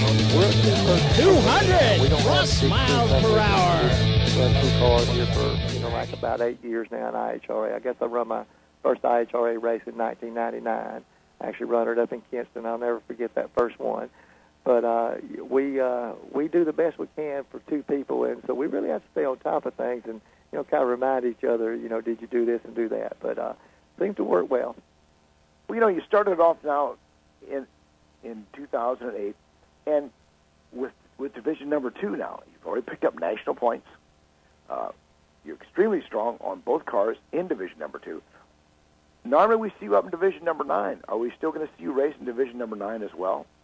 two hundred plus miles per hour. Run two cars here for you know like about eight years now in I H R A. I guess I run my first I H R A race in nineteen ninety-nine. I actually run it up in Kinston. I'll never forget that first one. But uh, we uh, we do the best we can for two people, and so we really have to stay on top of things and you know kind of remind each other, you know, did you do this and do that? But uh, seems to work well. Well, you know, you started off now in in two thousand eight, and with with division number two now, you've already picked up national points. Uh, you're extremely strong on both cars in division number two. Normally, we see you up in division number nine. Are we still going to see you race in division number nine as well?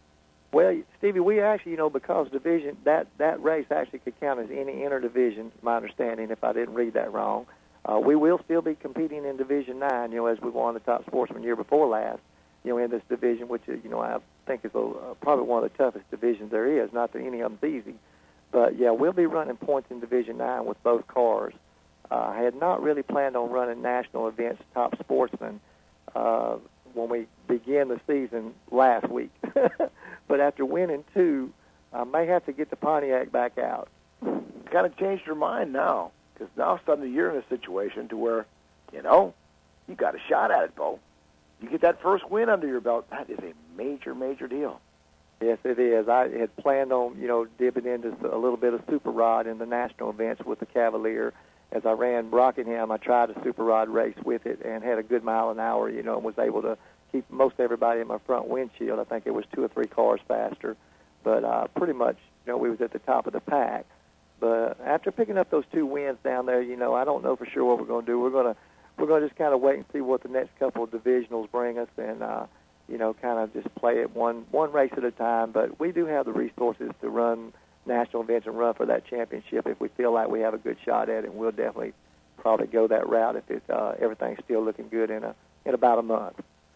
Well, Stevie, we actually, you know, because division that that race actually could count as any interdivision. My understanding, if I didn't read that wrong, uh, we will still be competing in Division Nine. You know, as we won the top sportsman year before last. You know, in this division, which is, you know, I think is a, uh, probably one of the toughest divisions there is. Not that any of them's easy, but yeah, we'll be running points in Division Nine with both cars. Uh, I had not really planned on running national events, top sportsman, uh, when we began the season last week. But after winning two, I may have to get the Pontiac back out. Kind of changed your mind now, because now suddenly you're in a situation to where, you know, you got a shot at it, Bo. You get that first win under your belt, that is a major, major deal. Yes, it is. I had planned on, you know, dipping into a little bit of super rod in the national events with the Cavalier. As I ran Rockingham, I tried a super rod race with it and had a good mile an hour, you know, and was able to keep most everybody in my front windshield. I think it was two or three cars faster. But uh, pretty much, you know, we was at the top of the pack. But after picking up those two wins down there, you know, I don't know for sure what we're going to do. We're going to we're going to just kind of wait and see what the next couple of divisionals bring us, and uh, you know, kind of just play it one one race at a time. But we do have the resources to run national events and run for that championship if we feel like we have a good shot at it. And we'll definitely probably go that route if it, uh, everything's still looking good in a in about a month.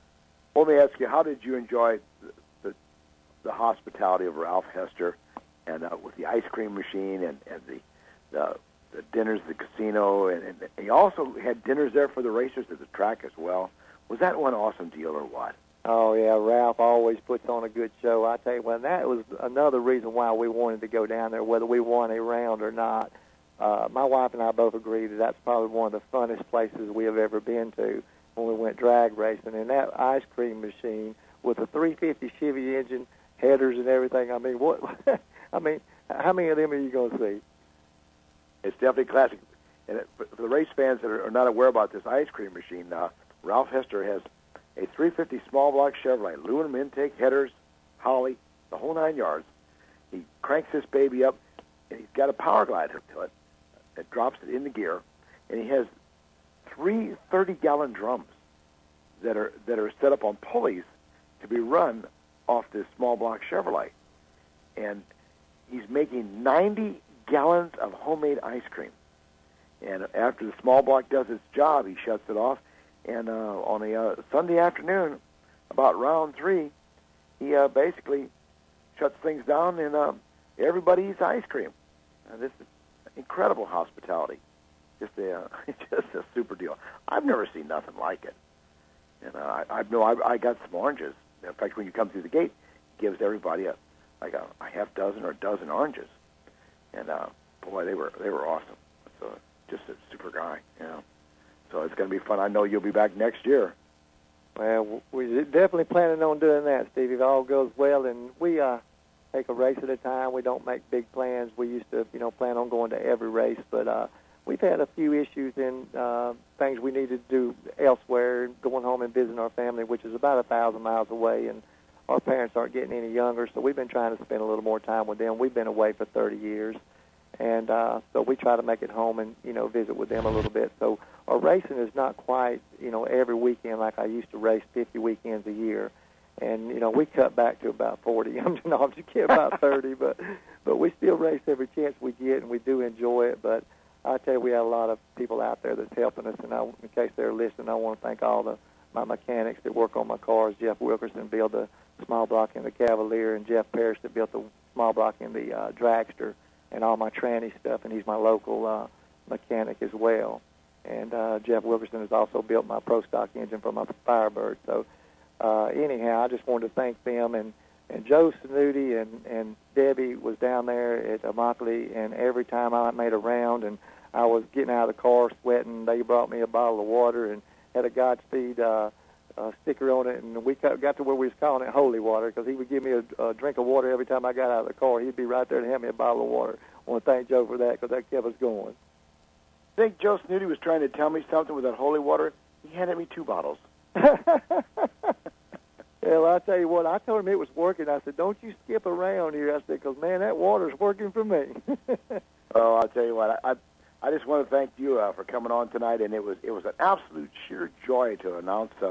Let me ask you, how did you enjoy the the, the hospitality of Ralph Hester, and uh, with the ice cream machine and, and the, the the dinners at the casino, and, and he also had dinners there for the racers at the track as well. Was that one awesome deal or what? Oh, yeah, Ralph always puts on a good show. I tell you, well, that was another reason why we wanted to go down there, whether we won a round or not. Uh, my wife and I both agree that that's probably one of the funnest places we have ever been to when we went drag racing. And that ice cream machine with a three fifty Chevy engine, headers and everything, I mean, what? I mean, how many of them are you going to see? It's definitely classic. And it, for the race fans that are, are not aware about this ice cream machine, uh, Ralph Hester has a three fifty small block Chevrolet, aluminum intake, headers, Holly, the whole nine yards. He cranks this baby up, and he's got a power glider to it that drops it in the gear, and he has three thirty-gallon drums that are that are set up on pulleys to be run off this small block Chevrolet. And he's making ninety gallons of homemade ice cream. And after the small block does its job, he shuts it off. And uh, on a uh, Sunday afternoon, about round three, he uh, basically shuts things down, and uh, everybody eats ice cream. Uh, this is incredible hospitality. Just a, uh, just a super deal. I've never seen nothing like it. And uh, I, I know I, I got some oranges. In fact, when you come through the gate, he gives everybody a like a, a half dozen or a dozen oranges. And uh, boy, they were they were awesome. So just a super guy, you know. So it's going to be fun. I know you'll be back next year. Well, we're definitely planning on doing that, Steve, if all goes well. And we uh, take a race at a time. We don't make big plans. We used to, you know, plan on going to every race, but uh, we've had a few issues in uh, things we needed to do elsewhere, going home and visiting our family, which is about a thousand miles away, and our parents aren't getting any younger, so we've been trying to spend a little more time with them. We've been away for thirty years, and uh, so we try to make it home and, you know, visit with them a little bit. So our racing is not quite, you know, every weekend like I used to race fifty weekends a year. And, you know, we cut back to about forty. I'm just, no, I'm just kidding, about thirty, but but we still race every chance we get, and we do enjoy it. But I tell you, we have a lot of people out there that's helping us, and I, in case they're listening, I want to thank all the my mechanics that work on my cars. Jeff Wilkerson built the small block in the Cavalier, and Jeff Parrish that built the small block in the uh, Dragster, and all my tranny stuff, and he's my local uh, mechanic as well. And uh, Jeff Wilkerson has also built my Pro Stock engine for my Firebird. So uh, anyhow, I just wanted to thank them. And, and Joe Snooty and, and Debbie was down there at Immokalee, and every time I made a round and I was getting out of the car sweating, they brought me a bottle of water and had a Godspeed uh, uh, sticker on it. And we got to where we was calling it holy water, because he would give me a, a drink of water every time I got out of the car. He'd be right there to hand me a bottle of water. I want to thank Joe for that, because that kept us going. I think Joe Snooty was trying to tell me something with that holy water. He handed me two bottles. Well, I tell you what, I told him it was working. I said, don't you skip around here. I said, because, man, that water's working for me. Oh, I'll tell you what, I, I, I just want to thank you uh, for coming on tonight, and it was it was an absolute sheer joy to announce uh,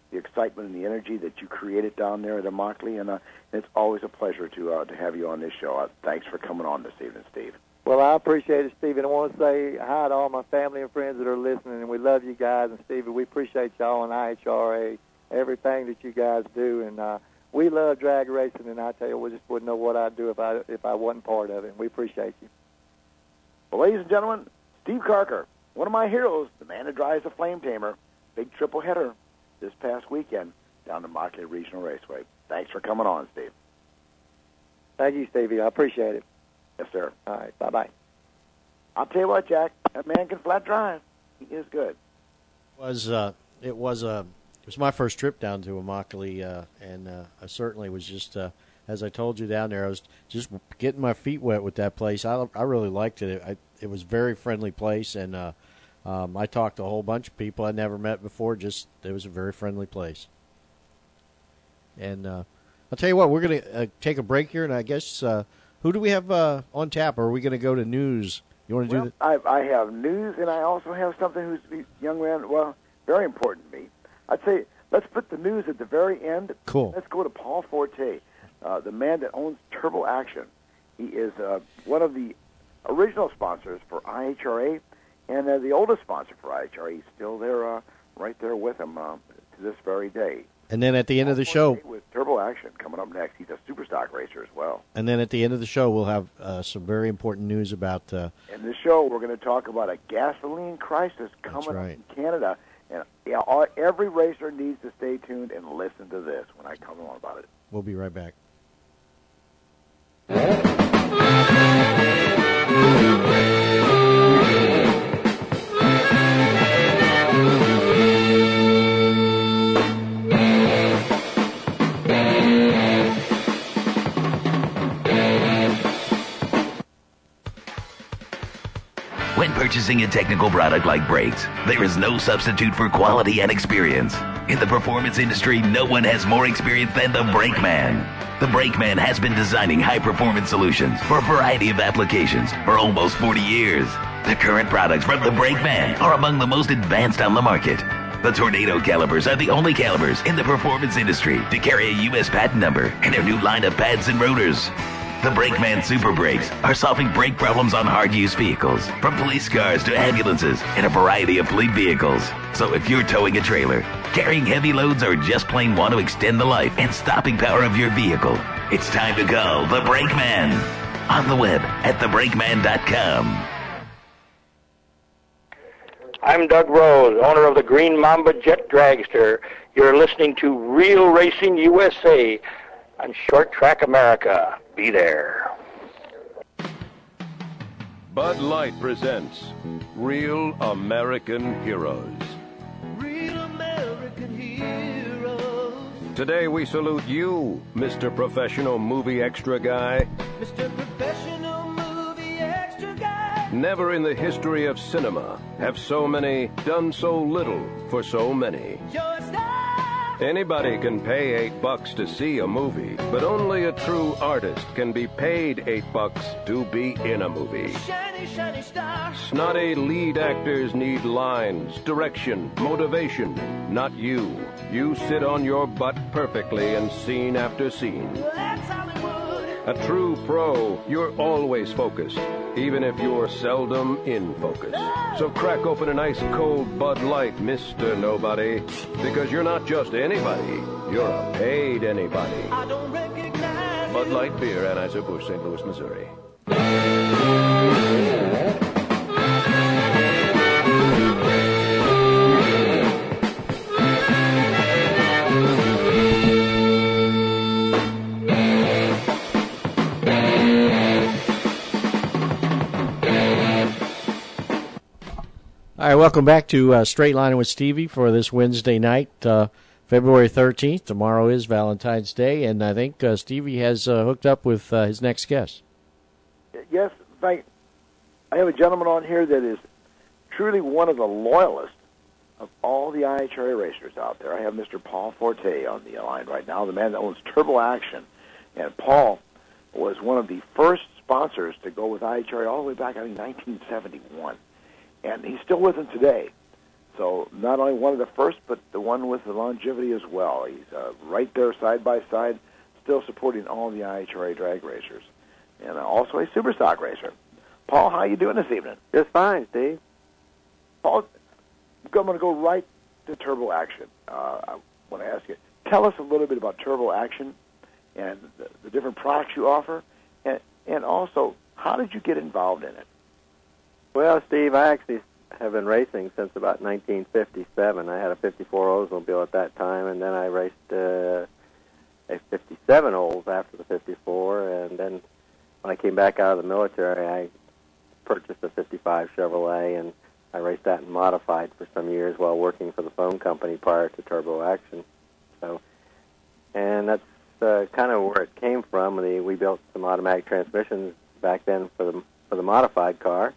the excitement and the energy that you created down there at Immokalee, and uh, it's always a pleasure to uh, to have you on this show. Uh, thanks for coming on this evening, Steve. Well, I appreciate it, Steve, and I want to say hi to all my family and friends that are listening, and we love you guys. And, Steve, we appreciate y'all and I H R A, everything that you guys do. And uh, we love drag racing, and I tell you, we just wouldn't know what I'd do if I if I wasn't part of it. And we appreciate you. Well, ladies and gentlemen, Steve Carker, one of my heroes, the man who drives the Flame Tamer, big triple header this past weekend down the Immokalee Regional Raceway. Thanks for coming on, Steve. Thank you, Stevie. I appreciate it. Yes, sir. All right. Bye-bye. I'll tell you what, Jack, that man can flat drive. He is good. It was uh, it was uh, it was my first trip down to Immokalee, uh, and uh, I certainly was just uh, as I told you down there, I was just getting my feet wet with that place. I I really liked it. I, it was a very friendly place, and uh, um, I talked to a whole bunch of people I never met before. Just it was a very friendly place. And uh, I'll tell you what, we're going to uh, take a break here, and I guess uh, who do we have uh, on tap? Or are we going to go to news? You want to well, do that? I, I have news, and I also have something who's a young man, well, very important to me. I'd say let's put the news at the very end. Cool. Let's go to Paul Forte, uh, the man that owns Turbo Action. He is uh, one of the original sponsors for I H R A, and uh, the oldest sponsor for I H R A. He's still there, uh, right there with him uh, to this very day. And then at the end of the show, with Turbo Action coming up next, he's a super stock racer as well. and then at the end of the show, we'll have uh, some very important news about. Uh, In this show, we're going to talk about a gasoline crisis coming right. up in Canada, and yeah, all, every racer needs to stay tuned and listen to this when I come on about it. we'll be right back. When purchasing a technical product like brakes, there is no substitute for quality and experience. In the performance industry, no one has more experience than the Brake Man. The Brake Man has been designing high-performance solutions for a variety of applications for almost forty years. The current products from the Brake Man are among the most advanced on the market. The Tornado calipers are the only calipers in the performance industry to carry a U S patent number and their new line of pads and rotors. The Brakeman Super Brakes are solving brake problems on hard-use vehicles, from police cars to ambulances and a variety of fleet vehicles. So if you're towing a trailer, carrying heavy loads, or just plain want to extend the life and stopping power of your vehicle, it's time to call the Brakeman. On the web at the brakeman dot com. I'm Doug Rose, owner of the Green Mamba Jet Dragster. You're listening to Real Racing U S A on Short Track America. Be there. Bud Light presents Real American Heroes. Real American heroes. Today we salute you, Mister Professional Movie Extra Guy. Mister Professional Movie Extra Guy. Never in the history of cinema have so many done so little for so many. You're a star. Anybody can pay eight bucks to see a movie, but only a true artist can be paid eight bucks to be in a movie. Shiny, shiny star. Snotty lead actors need lines, direction, motivation, not you. You sit on your butt perfectly in scene after scene. That's Hollywood. A true pro, you're always focused, even if you're seldom in focus. So crack open an ice cold Bud Light, Mister Nobody, because you're not just anybody, you're a paid anybody. I don't recognize Bud Light Beer, Anheuser-Busch, Saint Louis, Missouri. All right, welcome back to uh, Straight Line with Stevie for this Wednesday night, uh, February thirteenth. Tomorrow is Valentine's Day, and I think uh, Stevie has uh, hooked up with uh, his next guest. Yes, in fact, I have a gentleman on here that is truly one of the loyalists of all the I H R A racers out there. I have Mister Paul Forte on the line right now, the man that owns Turbo Action. And Paul was one of the first sponsors to go with I H R A all the way back, I think, nineteen seventy-one. And he's still with them today. So not only one of the first, but the one with the longevity as well. He's uh, right there side by side, still supporting all the I H R A drag racers, and uh, also a super stock racer. Paul, how you doing this evening? Just fine, Steve. Paul, I'm going to go right to Turbo Action. Uh, I want to ask you, tell us a little bit about Turbo Action and the, the different products you offer, and, and also, how did you get involved in it? Well, Steve, I actually have been racing since about nineteen fifty-seven. I had a fifty-four Oldsmobile at that time, and then I raced uh, a fifty-seven Olds after the fifty-four, and then when I came back out of the military, I purchased a fifty-five Chevrolet, and I raced that in modified for some years while working for the phone company prior to Turbo Action. So, and that's uh, kind of where it came from. The, we built some automatic transmissions back then for the for the modified car,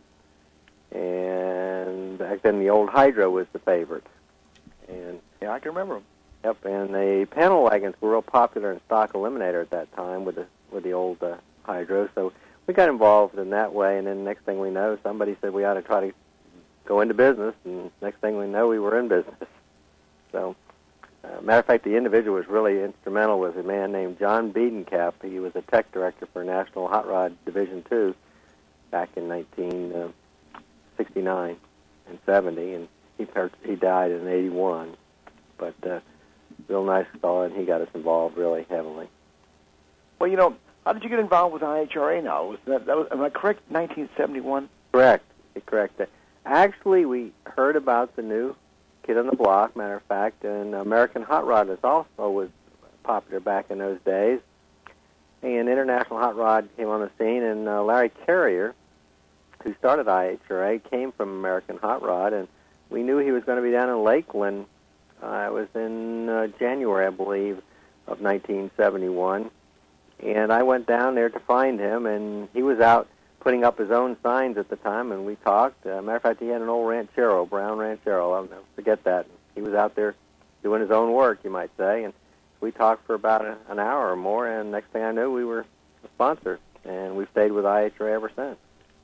and back then the old Hydro was the favorite. And yeah, I can remember them. Yep, and the panel wagons were real popular in stock eliminator at that time with the with the old uh, Hydro. So we got involved in that way, and then next thing we know, somebody said we ought to try to go into business, and next thing we know, we were in business. So, uh, matter of fact, the individual was really instrumental was a man named John Biedenkap. He was a tech director for National Hot Rod Division two back in nineteen sixty-nine and seventy, and he per- he died in eighty-one. But uh, real nice fellow, and he got us involved really heavily. Well, you know, how did you get involved with I H R A now? Was that, that was, am I correct, nineteen seventy-one? Correct. You're correct. Actually, we heard about the new kid on the block, matter of fact, and American Hot Rod is also was popular back in those days. And International Hot Rod came on the scene, and uh, Larry Carrier, who started I H R A, came from American Hot Rod, and we knew he was going to be down in Lakeland. Uh, it was in uh, January, I believe, of nineteen seventy-one. And I went down there to find him, and he was out putting up his own signs at the time, and we talked. Uh, matter of fact, he had an old Ranchero, brown Ranchero. I'll never forget that. He was out there doing his own work, you might say, and we talked for about a, an hour or more, and next thing I knew, we were a sponsor, and we've stayed with I H R A ever since.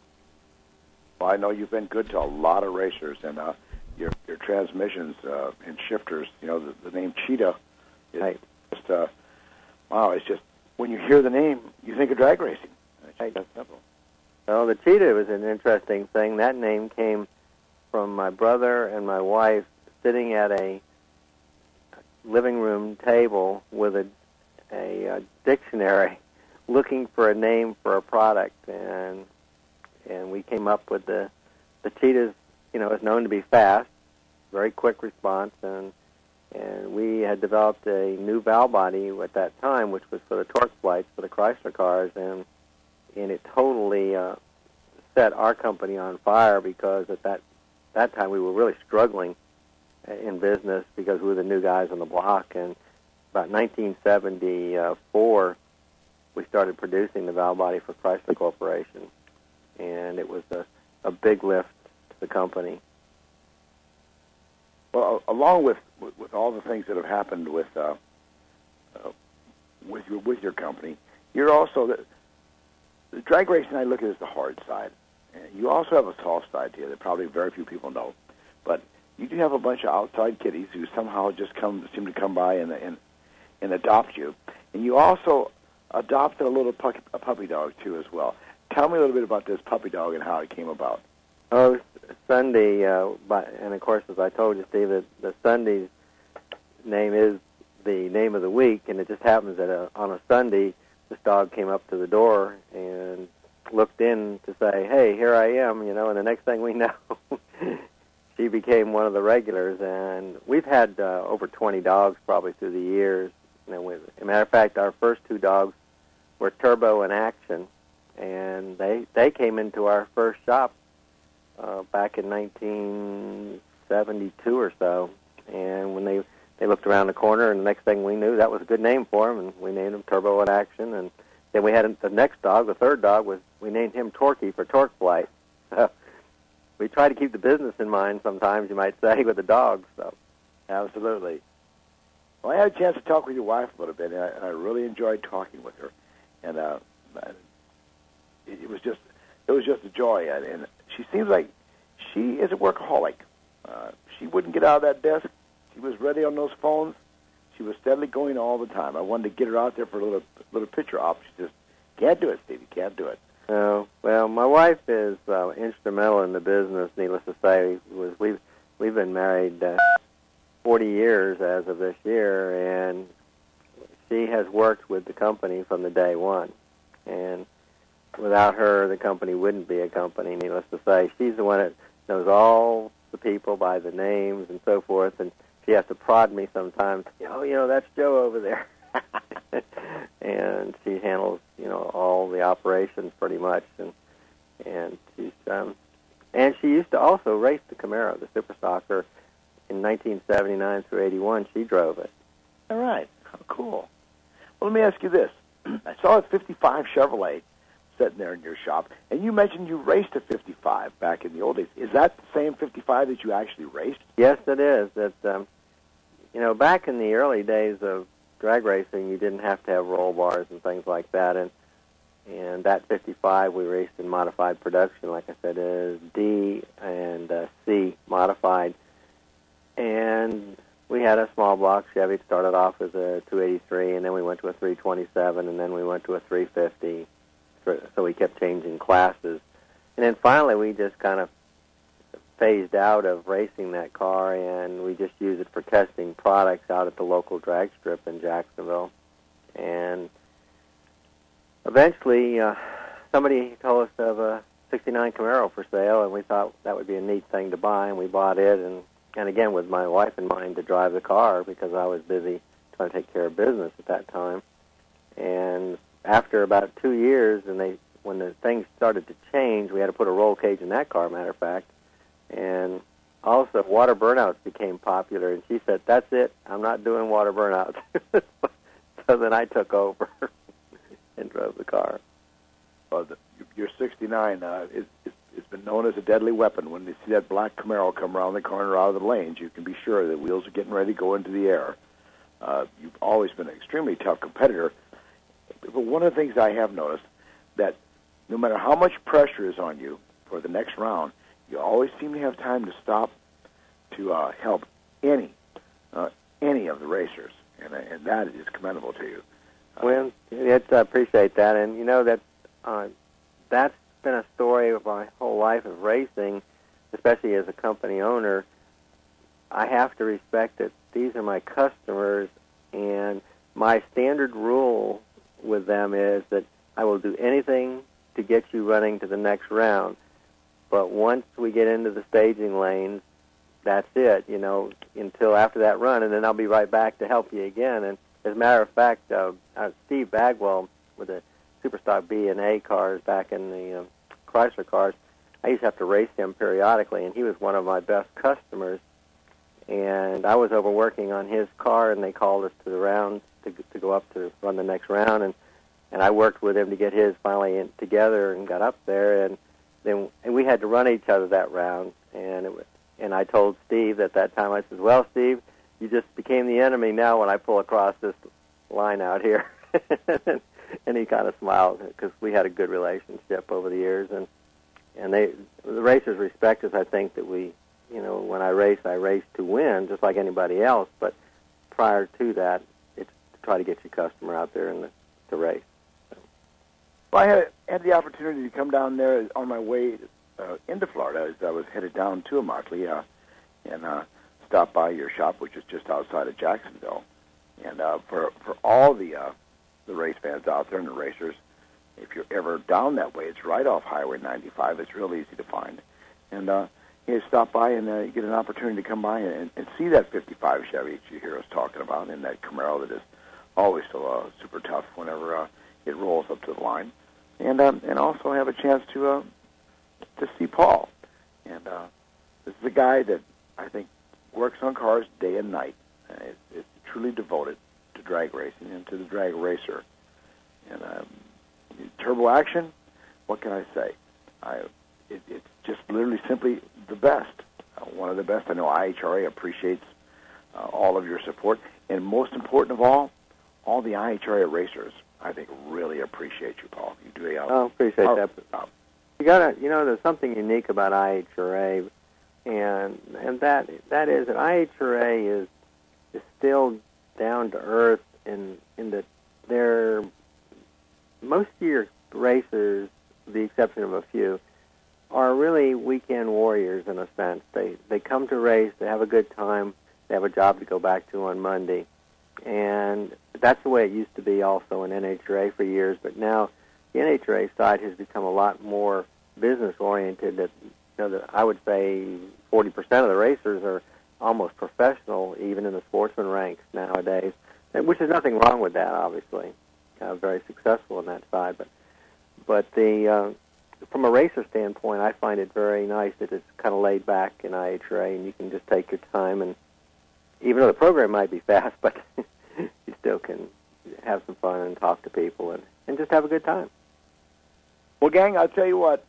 Well, I know you've been good to a lot of racers, and uh, your your transmissions uh, and shifters, you know, the, the name Cheetah is right. just, uh, wow, it's just, when you hear the name, you think of drag racing. It's right. that simple. Well, the Cheetah was an interesting thing. That name came from my brother and my wife sitting at a living room table with a, a, a dictionary looking for a name for a product, and and we came up with the the Cheetah's, you know, is known to be fast, very quick response, and and we had developed a new valve body at that time, which was for the torque flights for the Chrysler cars, and and it totally uh, set our company on fire because at that that time we were really struggling in business because we were the new guys on the block. And about nineteen seventy-four, we started producing the valve body for Chrysler Corporation, and it was a, a big lift to the company. Well, along with, with, with all the things that have happened with uh, uh, with your with your company, you're also the, the drag racing. I look at as the hard side. And you also have a soft side here that probably very few people know, but you do have a bunch of outside kiddies who somehow just come seem to come by and and, and adopt you, and you also adopted a little puppy, a puppy dog too as well. Tell me a little bit about this puppy dog and how it came about. Oh, Sunday, uh, by, and of course, as I told you, Steve, that the Sunday's name is the name of the week, and it just happens that uh, on a Sunday, this dog came up to the door and looked in to say, "Hey, here I am," you know, and the next thing we know, she became one of the regulars, and we've had uh, over twenty dogs probably through the years. And we, as a matter of fact, our first two dogs were Turbo and Action, and they they came into our first shop uh, back in nineteen seventy-two or so. And when they they looked around the corner, and the next thing we knew, that was a good name for them, and we named them Turbo and Action. And then we had the next dog, the third dog, was we named him Torquey for Torque Flight. So we try to keep the business in mind sometimes, you might say, with the dogs. So absolutely. Well, I had a chance to talk with your wife a little bit, and I, and I really enjoyed talking with her. And uh, it, it was just it was just a joy. And, and she seems like she is a workaholic. Uh, she wouldn't get out of that desk. She was ready on those phones. She was steadily going all the time. I wanted to get her out there for a little little picture op. She just can't do it, Steve. You can't do it. Oh, well, my wife is uh, instrumental in the business. Needless to say, was we've we've been married uh, forty years as of this year, and she has worked with the company from the day one. And without her, the company wouldn't be a company. Needless to say, she's the one that knows all the people by the names and so forth, and she has to prod me sometimes. Oh, you know, that's Joe over there. And she handles, you know, all the operations pretty much, and and she's um, and she used to also race the Camaro, the Super Stocker, in nineteen seventy-nine through eighty-one. She drove it. All right. How cool. Well, let me ask you this. I saw a fifty-five Chevrolet sitting there in your shop, and you mentioned you raced a fifty-five back in the old days. Is that the same fifty-five that you actually raced? Yes, it is. That um, you know, back in the early days of drag racing, you didn't have to have roll bars and things like that, and and that fifty-five we raced in modified production, like I said, is D and uh, C modified, and we had a small block Chevy. It started off as a two eighty-three, and then we went to a three twenty-seven, and then we went to a three fifty. So we kept changing classes, and then finally we just kind of phased out of racing that car, and we just used it for testing products out at the local drag strip in Jacksonville. And eventually, uh, somebody told us of a sixty-nine Camaro for sale, and we thought that would be a neat thing to buy, and we bought it, and, and again, with my wife in mind to drive the car, because I was busy trying to take care of business at that time. And after about two years, and they when the things started to change, we had to put a roll cage in that car, matter of fact. And also, water burnouts became popular, and she said, that's it, I'm not doing water burnouts. So then I took over and drove the car. Well, the, your sixty-nine, uh, it, it, it's been known as a deadly weapon. When you see that black Camaro come around the corner out of the lanes, you can be sure that wheels are getting ready to go into the air. Uh, you've always been an extremely tough competitor. But one of the things I have noticed, that no matter how much pressure is on you for the next round, you always seem to have time to stop to uh, help any uh, any of the racers, and, and that is commendable to you. Uh, well, it's, I appreciate that, and you know that uh, that's been a story of my whole life of racing, especially as a company owner. I have to respect that these are my customers, and my standard rule with them is that I will do anything to get you running to the next round. But once we get into the staging lanes, that's it, you know, until after that run, and then I'll be right back to help you again. And as a matter of fact, uh, uh, Steve Bagwell with the Superstock B and A cars back in the uh, Chrysler cars, I used to have to race him periodically, and he was one of my best customers. And I was overworking on his car, and they called us to the round to, to go up to run the next round, and and I worked with him to get his finally in, together and got up there, and then and we had to run each other that round. And it was, and I told Steve at that time, I said, "Well, Steve, you just became the enemy now when I pull across this line out here." And he kind of smiled because we had a good relationship over the years, and and they the racers respect us. I think that we, you know, when I race, I race to win, just like anybody else. But prior to that, it's to try to get your customer out there and to race. So. Well, I had, had the opportunity to come down there on my way uh, into Florida as I was headed down to Immokalee uh, and uh, stop by your shop, which is just outside of Jacksonville. And uh, for for all the uh, the race fans out there and the racers, if you're ever down that way, it's right off Highway ninety-five. It's real easy to find. And uh, you stop by and uh, you get an opportunity to come by and, and see that fifty-five Chevy that you hear us talking about, and that Camaro that is always so uh, super tough whenever uh, it rolls up to the line. And um, and also have a chance to uh, to see Paul. And uh, this is a guy that I think works on cars day and night. Uh, it's, it's truly devoted to drag racing and to the drag racer. And um, turbo action, what can I say? I it, it's just literally simply the best. Uh, one of the best. I know I H R A appreciates uh, all of your support. And most important of all, all the I H R A racers, I think, really appreciate you, Paul. You do a Oh, appreciate that. job. You gotta, you know, there's something unique about I H R A, and and that that is an I H R A is is still down to earth in in that they're most of your racers, with the exception of a few, are really weekend warriors in a sense. They they come to race, they have a good time, they have a job to go back to on Monday, and that's the way it used to be also in N H R A for years. But now the N H R A side has become a lot more business oriented. That you know, that I would say forty percent of the racers are almost professional, even in the sportsman ranks nowadays, and, which is nothing wrong with that, obviously. Uh, very successful on that side, but but the uh, from a racer standpoint, I find it very nice that it's kind of laid back in I H R A, and you can just take your time. And even though the program might be fast, but you still can have some fun and talk to people and, and just have a good time. Well, gang, I'll tell you what.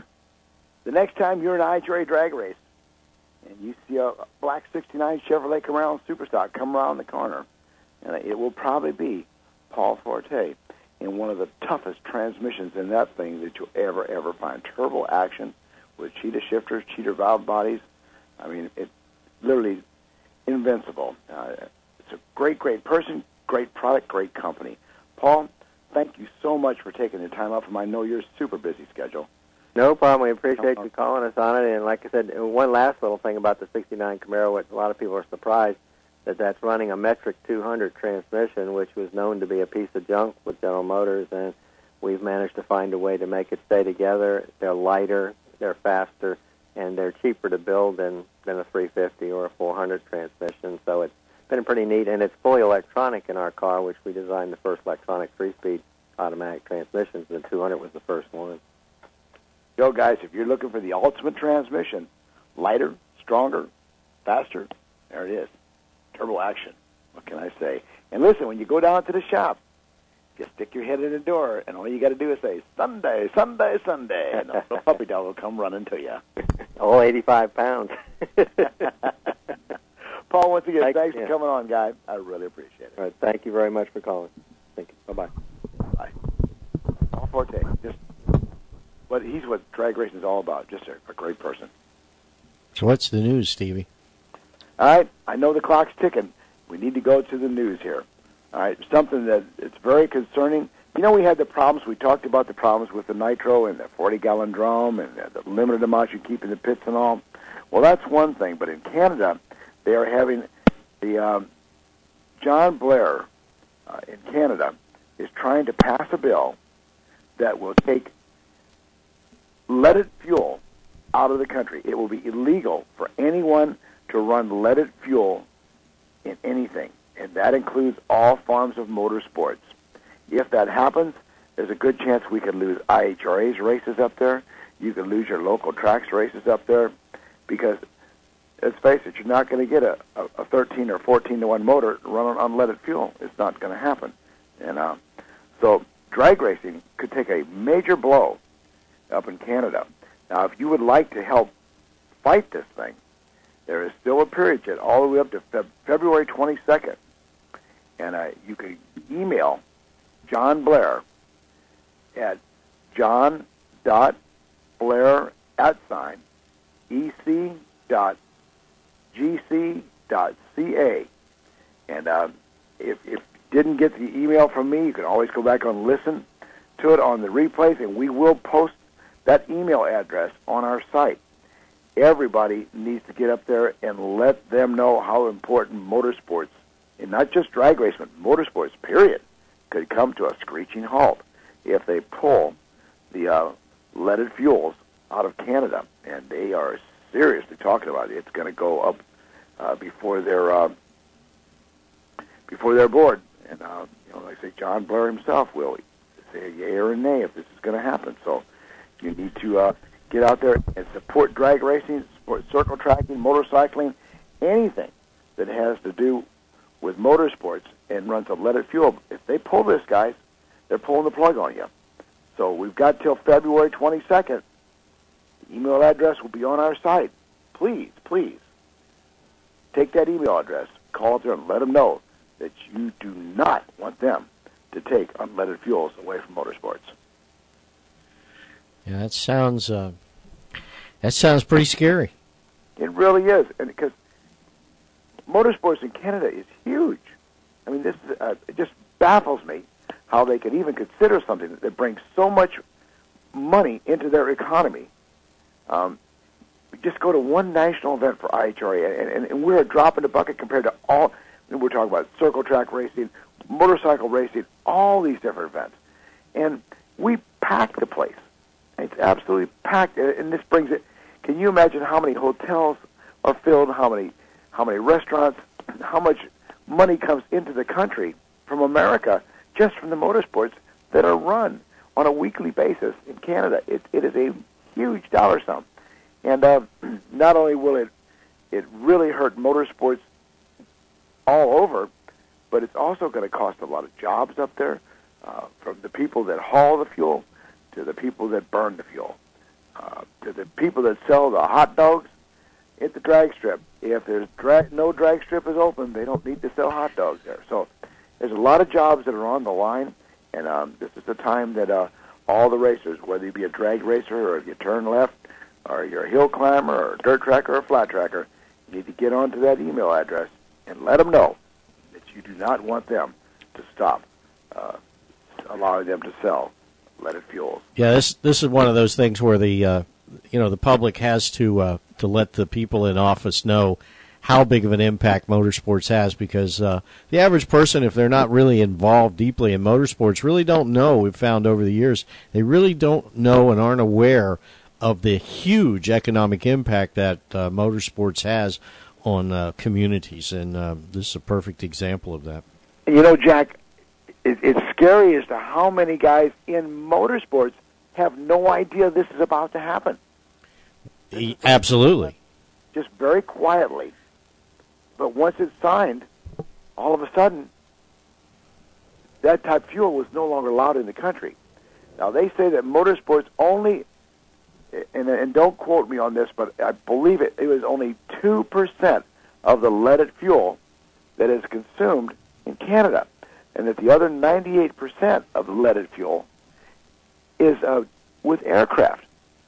The next time you're in an I H R A drag race and you see a black sixty-nine Chevrolet Camaro Superstock come around the corner, and it will probably be Paul Forte in one of the toughest transmissions in that thing that you'll ever, ever find. Turbo action with cheetah shifters, cheetah valve bodies. I mean, it's literally invincible. Uh, it's a great, great person, great product, great company. Paul, thank you so much for taking the time out from, I know, your super busy schedule. No problem. We appreciate you calling us on it. And like I said, one last little thing about the sixty-nine Camaro, which a lot of people are surprised that that's running a metric two hundred transmission, which was known to be a piece of junk with General Motors, and we've managed to find a way to make it stay together. They're lighter, they're faster, and they're cheaper to build than, than a three fifty or a four hundred transmission. So it's been pretty neat, and it's fully electronic in our car, which we designed the first electronic three-speed automatic transmissions, and the two hundred was the first one. Yo, guys, if you're looking for the ultimate transmission, lighter, stronger, faster, there it is. Turbo action. What can I say? And listen, when you go down to the shop, you stick your head in the door, and all you got to do is say, Sunday, Sunday, Sunday, and the little puppy dog will come running to you. All eighty-five pounds. Paul, once again, Thank thanks you. for coming on, guy. I really appreciate it. All right, thank you very much for calling. Thank you. Bye-bye. Bye. Paul Forte, just what he's what drag racing is all about. Just a, a great person. So what's the news, Stevie? All right, I know the clock's ticking. We need to go to the news here. All right, something that it's very concerning. You know, we had the problems. We talked about the problems with the nitro and the forty-gallon drum and the, the limited amount you keep in the pits and all. Well, that's one thing. But in Canada, they are having the um, John Blair uh, in Canada is trying to pass a bill that will take leaded fuel out of the country. It will be illegal for anyone to run leaded fuel in anything, and that includes all forms of motorsports. If that happens, there's a good chance we could lose I H R A's races up there. You could lose your local tracks races up there, because let's face it, you're not going to get a, a, a thirteen or fourteen to one motor run on unleaded fuel. It's not going to happen. And uh, so drag racing could take a major blow up in Canada. Now, if you would like to help fight this thing, there is still a period yet, all the way up to Feb- February twenty-second. And uh, you can email John Blair at john dot blair at sign ec dot g c dot c a. And uh, if, if you didn't get the email from me, you can always go back and listen to it on the replays, and we will post that email address on our site. Everybody needs to get up there and let them know how important motorsports, and not just drag racing, but motorsports, period, could come to a screeching halt if they pull the uh, leaded fuels out of Canada. And they are seriously talking about it. It's going to go up uh, before their uh, before their board. And uh, you know, like I say, John Blair himself will say a yay or a nay if this is going to happen. So you need to uh, get out there and support drag racing, support circle tracking, motorcycling, anything that has to do with motorsports and runs on leaded fuel. If they pull this, guys, they're pulling the plug on you. So we've got till February twenty-second. The email address will be on our site. Please, please, take that email address, call up there and let them know that you do not want them to take unleaded fuels away from motorsports. Yeah, that sounds uh, that sounds pretty scary. It really is, and because motorsports in Canada is huge. I mean, this is, uh, it just baffles me how they could even consider something that brings so much money into their economy. Um, just go to one national event for I H R A, and, and, and we're a drop in the bucket compared to all. We're talking about circle track racing, motorcycle racing, all these different events, and we pack the place. It's absolutely packed, and this brings it. Can you imagine how many hotels are filled? How many, how many restaurants? How much money comes into the country from America just from the motorsports that are run on a weekly basis in Canada? It, it is a huge dollar sum, and uh, not only will it it really hurt motorsports all over, but it's also going to cost a lot of jobs up there, uh, from the people that haul the fuel to the people that burn the fuel, uh, to the people that sell the hot dogs at the drag strip. If there's drag, no drag strip is open, they don't need to sell hot dogs there. So there's a lot of jobs that are on the line, and um, this is the time that uh, all the racers, whether you be a drag racer or if you turn left, or you're a hill climber or a dirt tracker or a flat tracker, you need to get onto that email address and let them know that you do not want them to stop uh, allowing them to sell leaded fuels. Yeah, this this is one of those things where the uh, you know the public has to uh, to let the people in office know how big of an impact motorsports has, because uh, the average person, if they're not really involved deeply in motorsports, really don't know. We've found over the years they really don't know and aren't aware of the huge economic impact that uh, motorsports has on uh, communities, and uh, this is a perfect example of that. You know, Jack, it, it's scary as to how many guys in motorsports have no idea this is about to happen. E- absolutely. Just very quietly. But once it's signed, all of a sudden, that type of fuel was no longer allowed in the country. Now, they say that motorsports only, and, and don't quote me on this, but I believe it, it was only two percent of the leaded fuel that is consumed in Canada, and that the other ninety-eight percent of the leaded fuel is uh, with aircraft.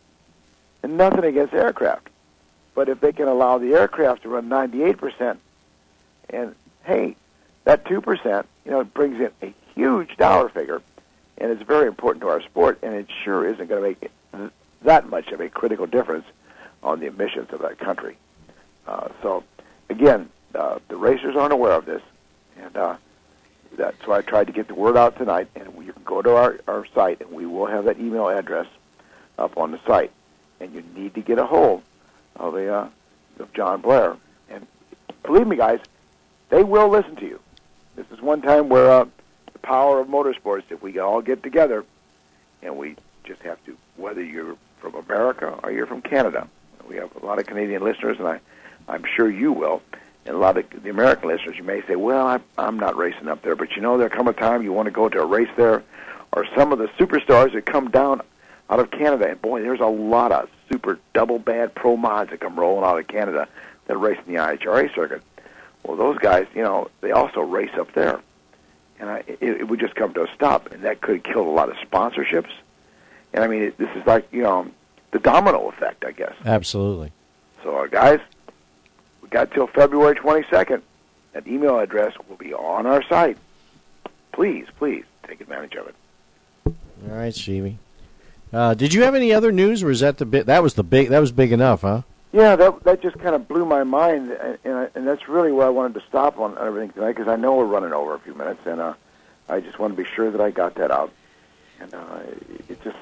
And nothing against aircraft. But if they can allow the aircraft to run ninety-eight percent, and hey, that two percent, you know, it brings in a huge dollar figure, and it's very important to our sport, and it sure isn't going to make it that much of a critical difference on the emissions of that country. Uh, so, again, uh, the racers aren't aware of this, and uh, that's why I tried to get the word out tonight, and you can go to our, our site, and we will have that email address up on the site, and you need to get a hold of, a, uh, of John Blair. And believe me, guys, they will listen to you. This is one time where uh, the power of motorsports, if we all get together, and we just have to, whether you're from America or you're from Canada. We have a lot of Canadian listeners, and I, I'm sure you will. And a lot of the American listeners, you may say, well, I, I'm not racing up there. But, you know, there come a time you want to go to a race there, or some of the superstars that come down out of Canada. And, boy, there's a lot of super double bad pro mods that come rolling out of Canada that race in the I H R A circuit. Well, those guys, you know, they also race up there. And I, it, it would just come to a stop, and that could kill a lot of sponsorships. And, I mean, it, this is like, you know, the domino effect, I guess. Absolutely. So, uh, guys, we got till February twenty-second. That email address will be on our site. Please, please take advantage of it. All right, Stevie. Uh, did you have any other news, or is that the bit? That was the big. That was big enough, huh? Yeah, that that just kind of blew my mind, and and, and that's really where I wanted to stop on everything tonight, because I know we're running over a few minutes, and uh, I just want to be sure that I got that out. And uh, it just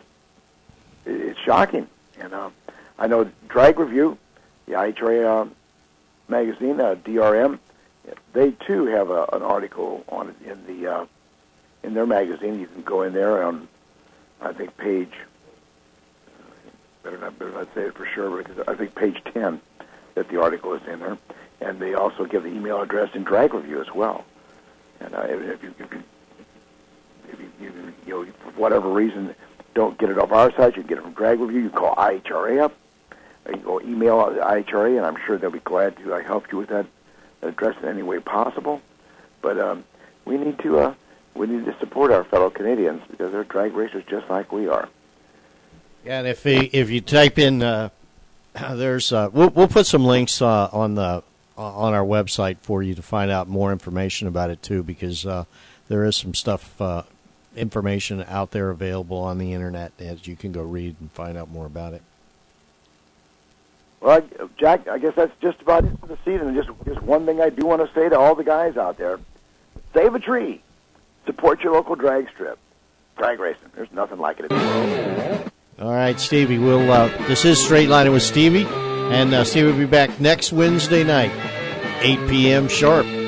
it's shocking. And uh, I know Drag Review, the I H R A uh, magazine, uh, D R M, they too have a, an article on it in the uh, in their magazine. You can go in there on, I think, page. Better not, better not say it for sure, because I think page ten that the article is in there, and they also give the email address in Drag Review as well. And uh, if you, if you, if you, you, you know, for whatever reason, don't get it off our site, you can get it from Drag Review. You call I H R A up, or you can go email I H R A, and I'm sure they'll be glad to uh, help you with that address in any way possible. But um, we need to uh, we need to support our fellow Canadians, because they're drag racers just like we are. Yeah, and if he, if you type in uh, there's uh, we'll we'll put some links uh, on the on our website for you to find out more information about it too, because uh, there is some stuff uh, information out there available on the internet that you can go read and find out more about it. Well, Jack, I guess that's just about it for the season. And just just one thing I do want to say to all the guys out there: save a tree, support your local drag strip, drag racing. There's nothing like it in the world. All right, Stevie. We'll. Uh, this is Straight Lining with Stevie, and uh, Stevie will be back next Wednesday night, eight p.m. sharp.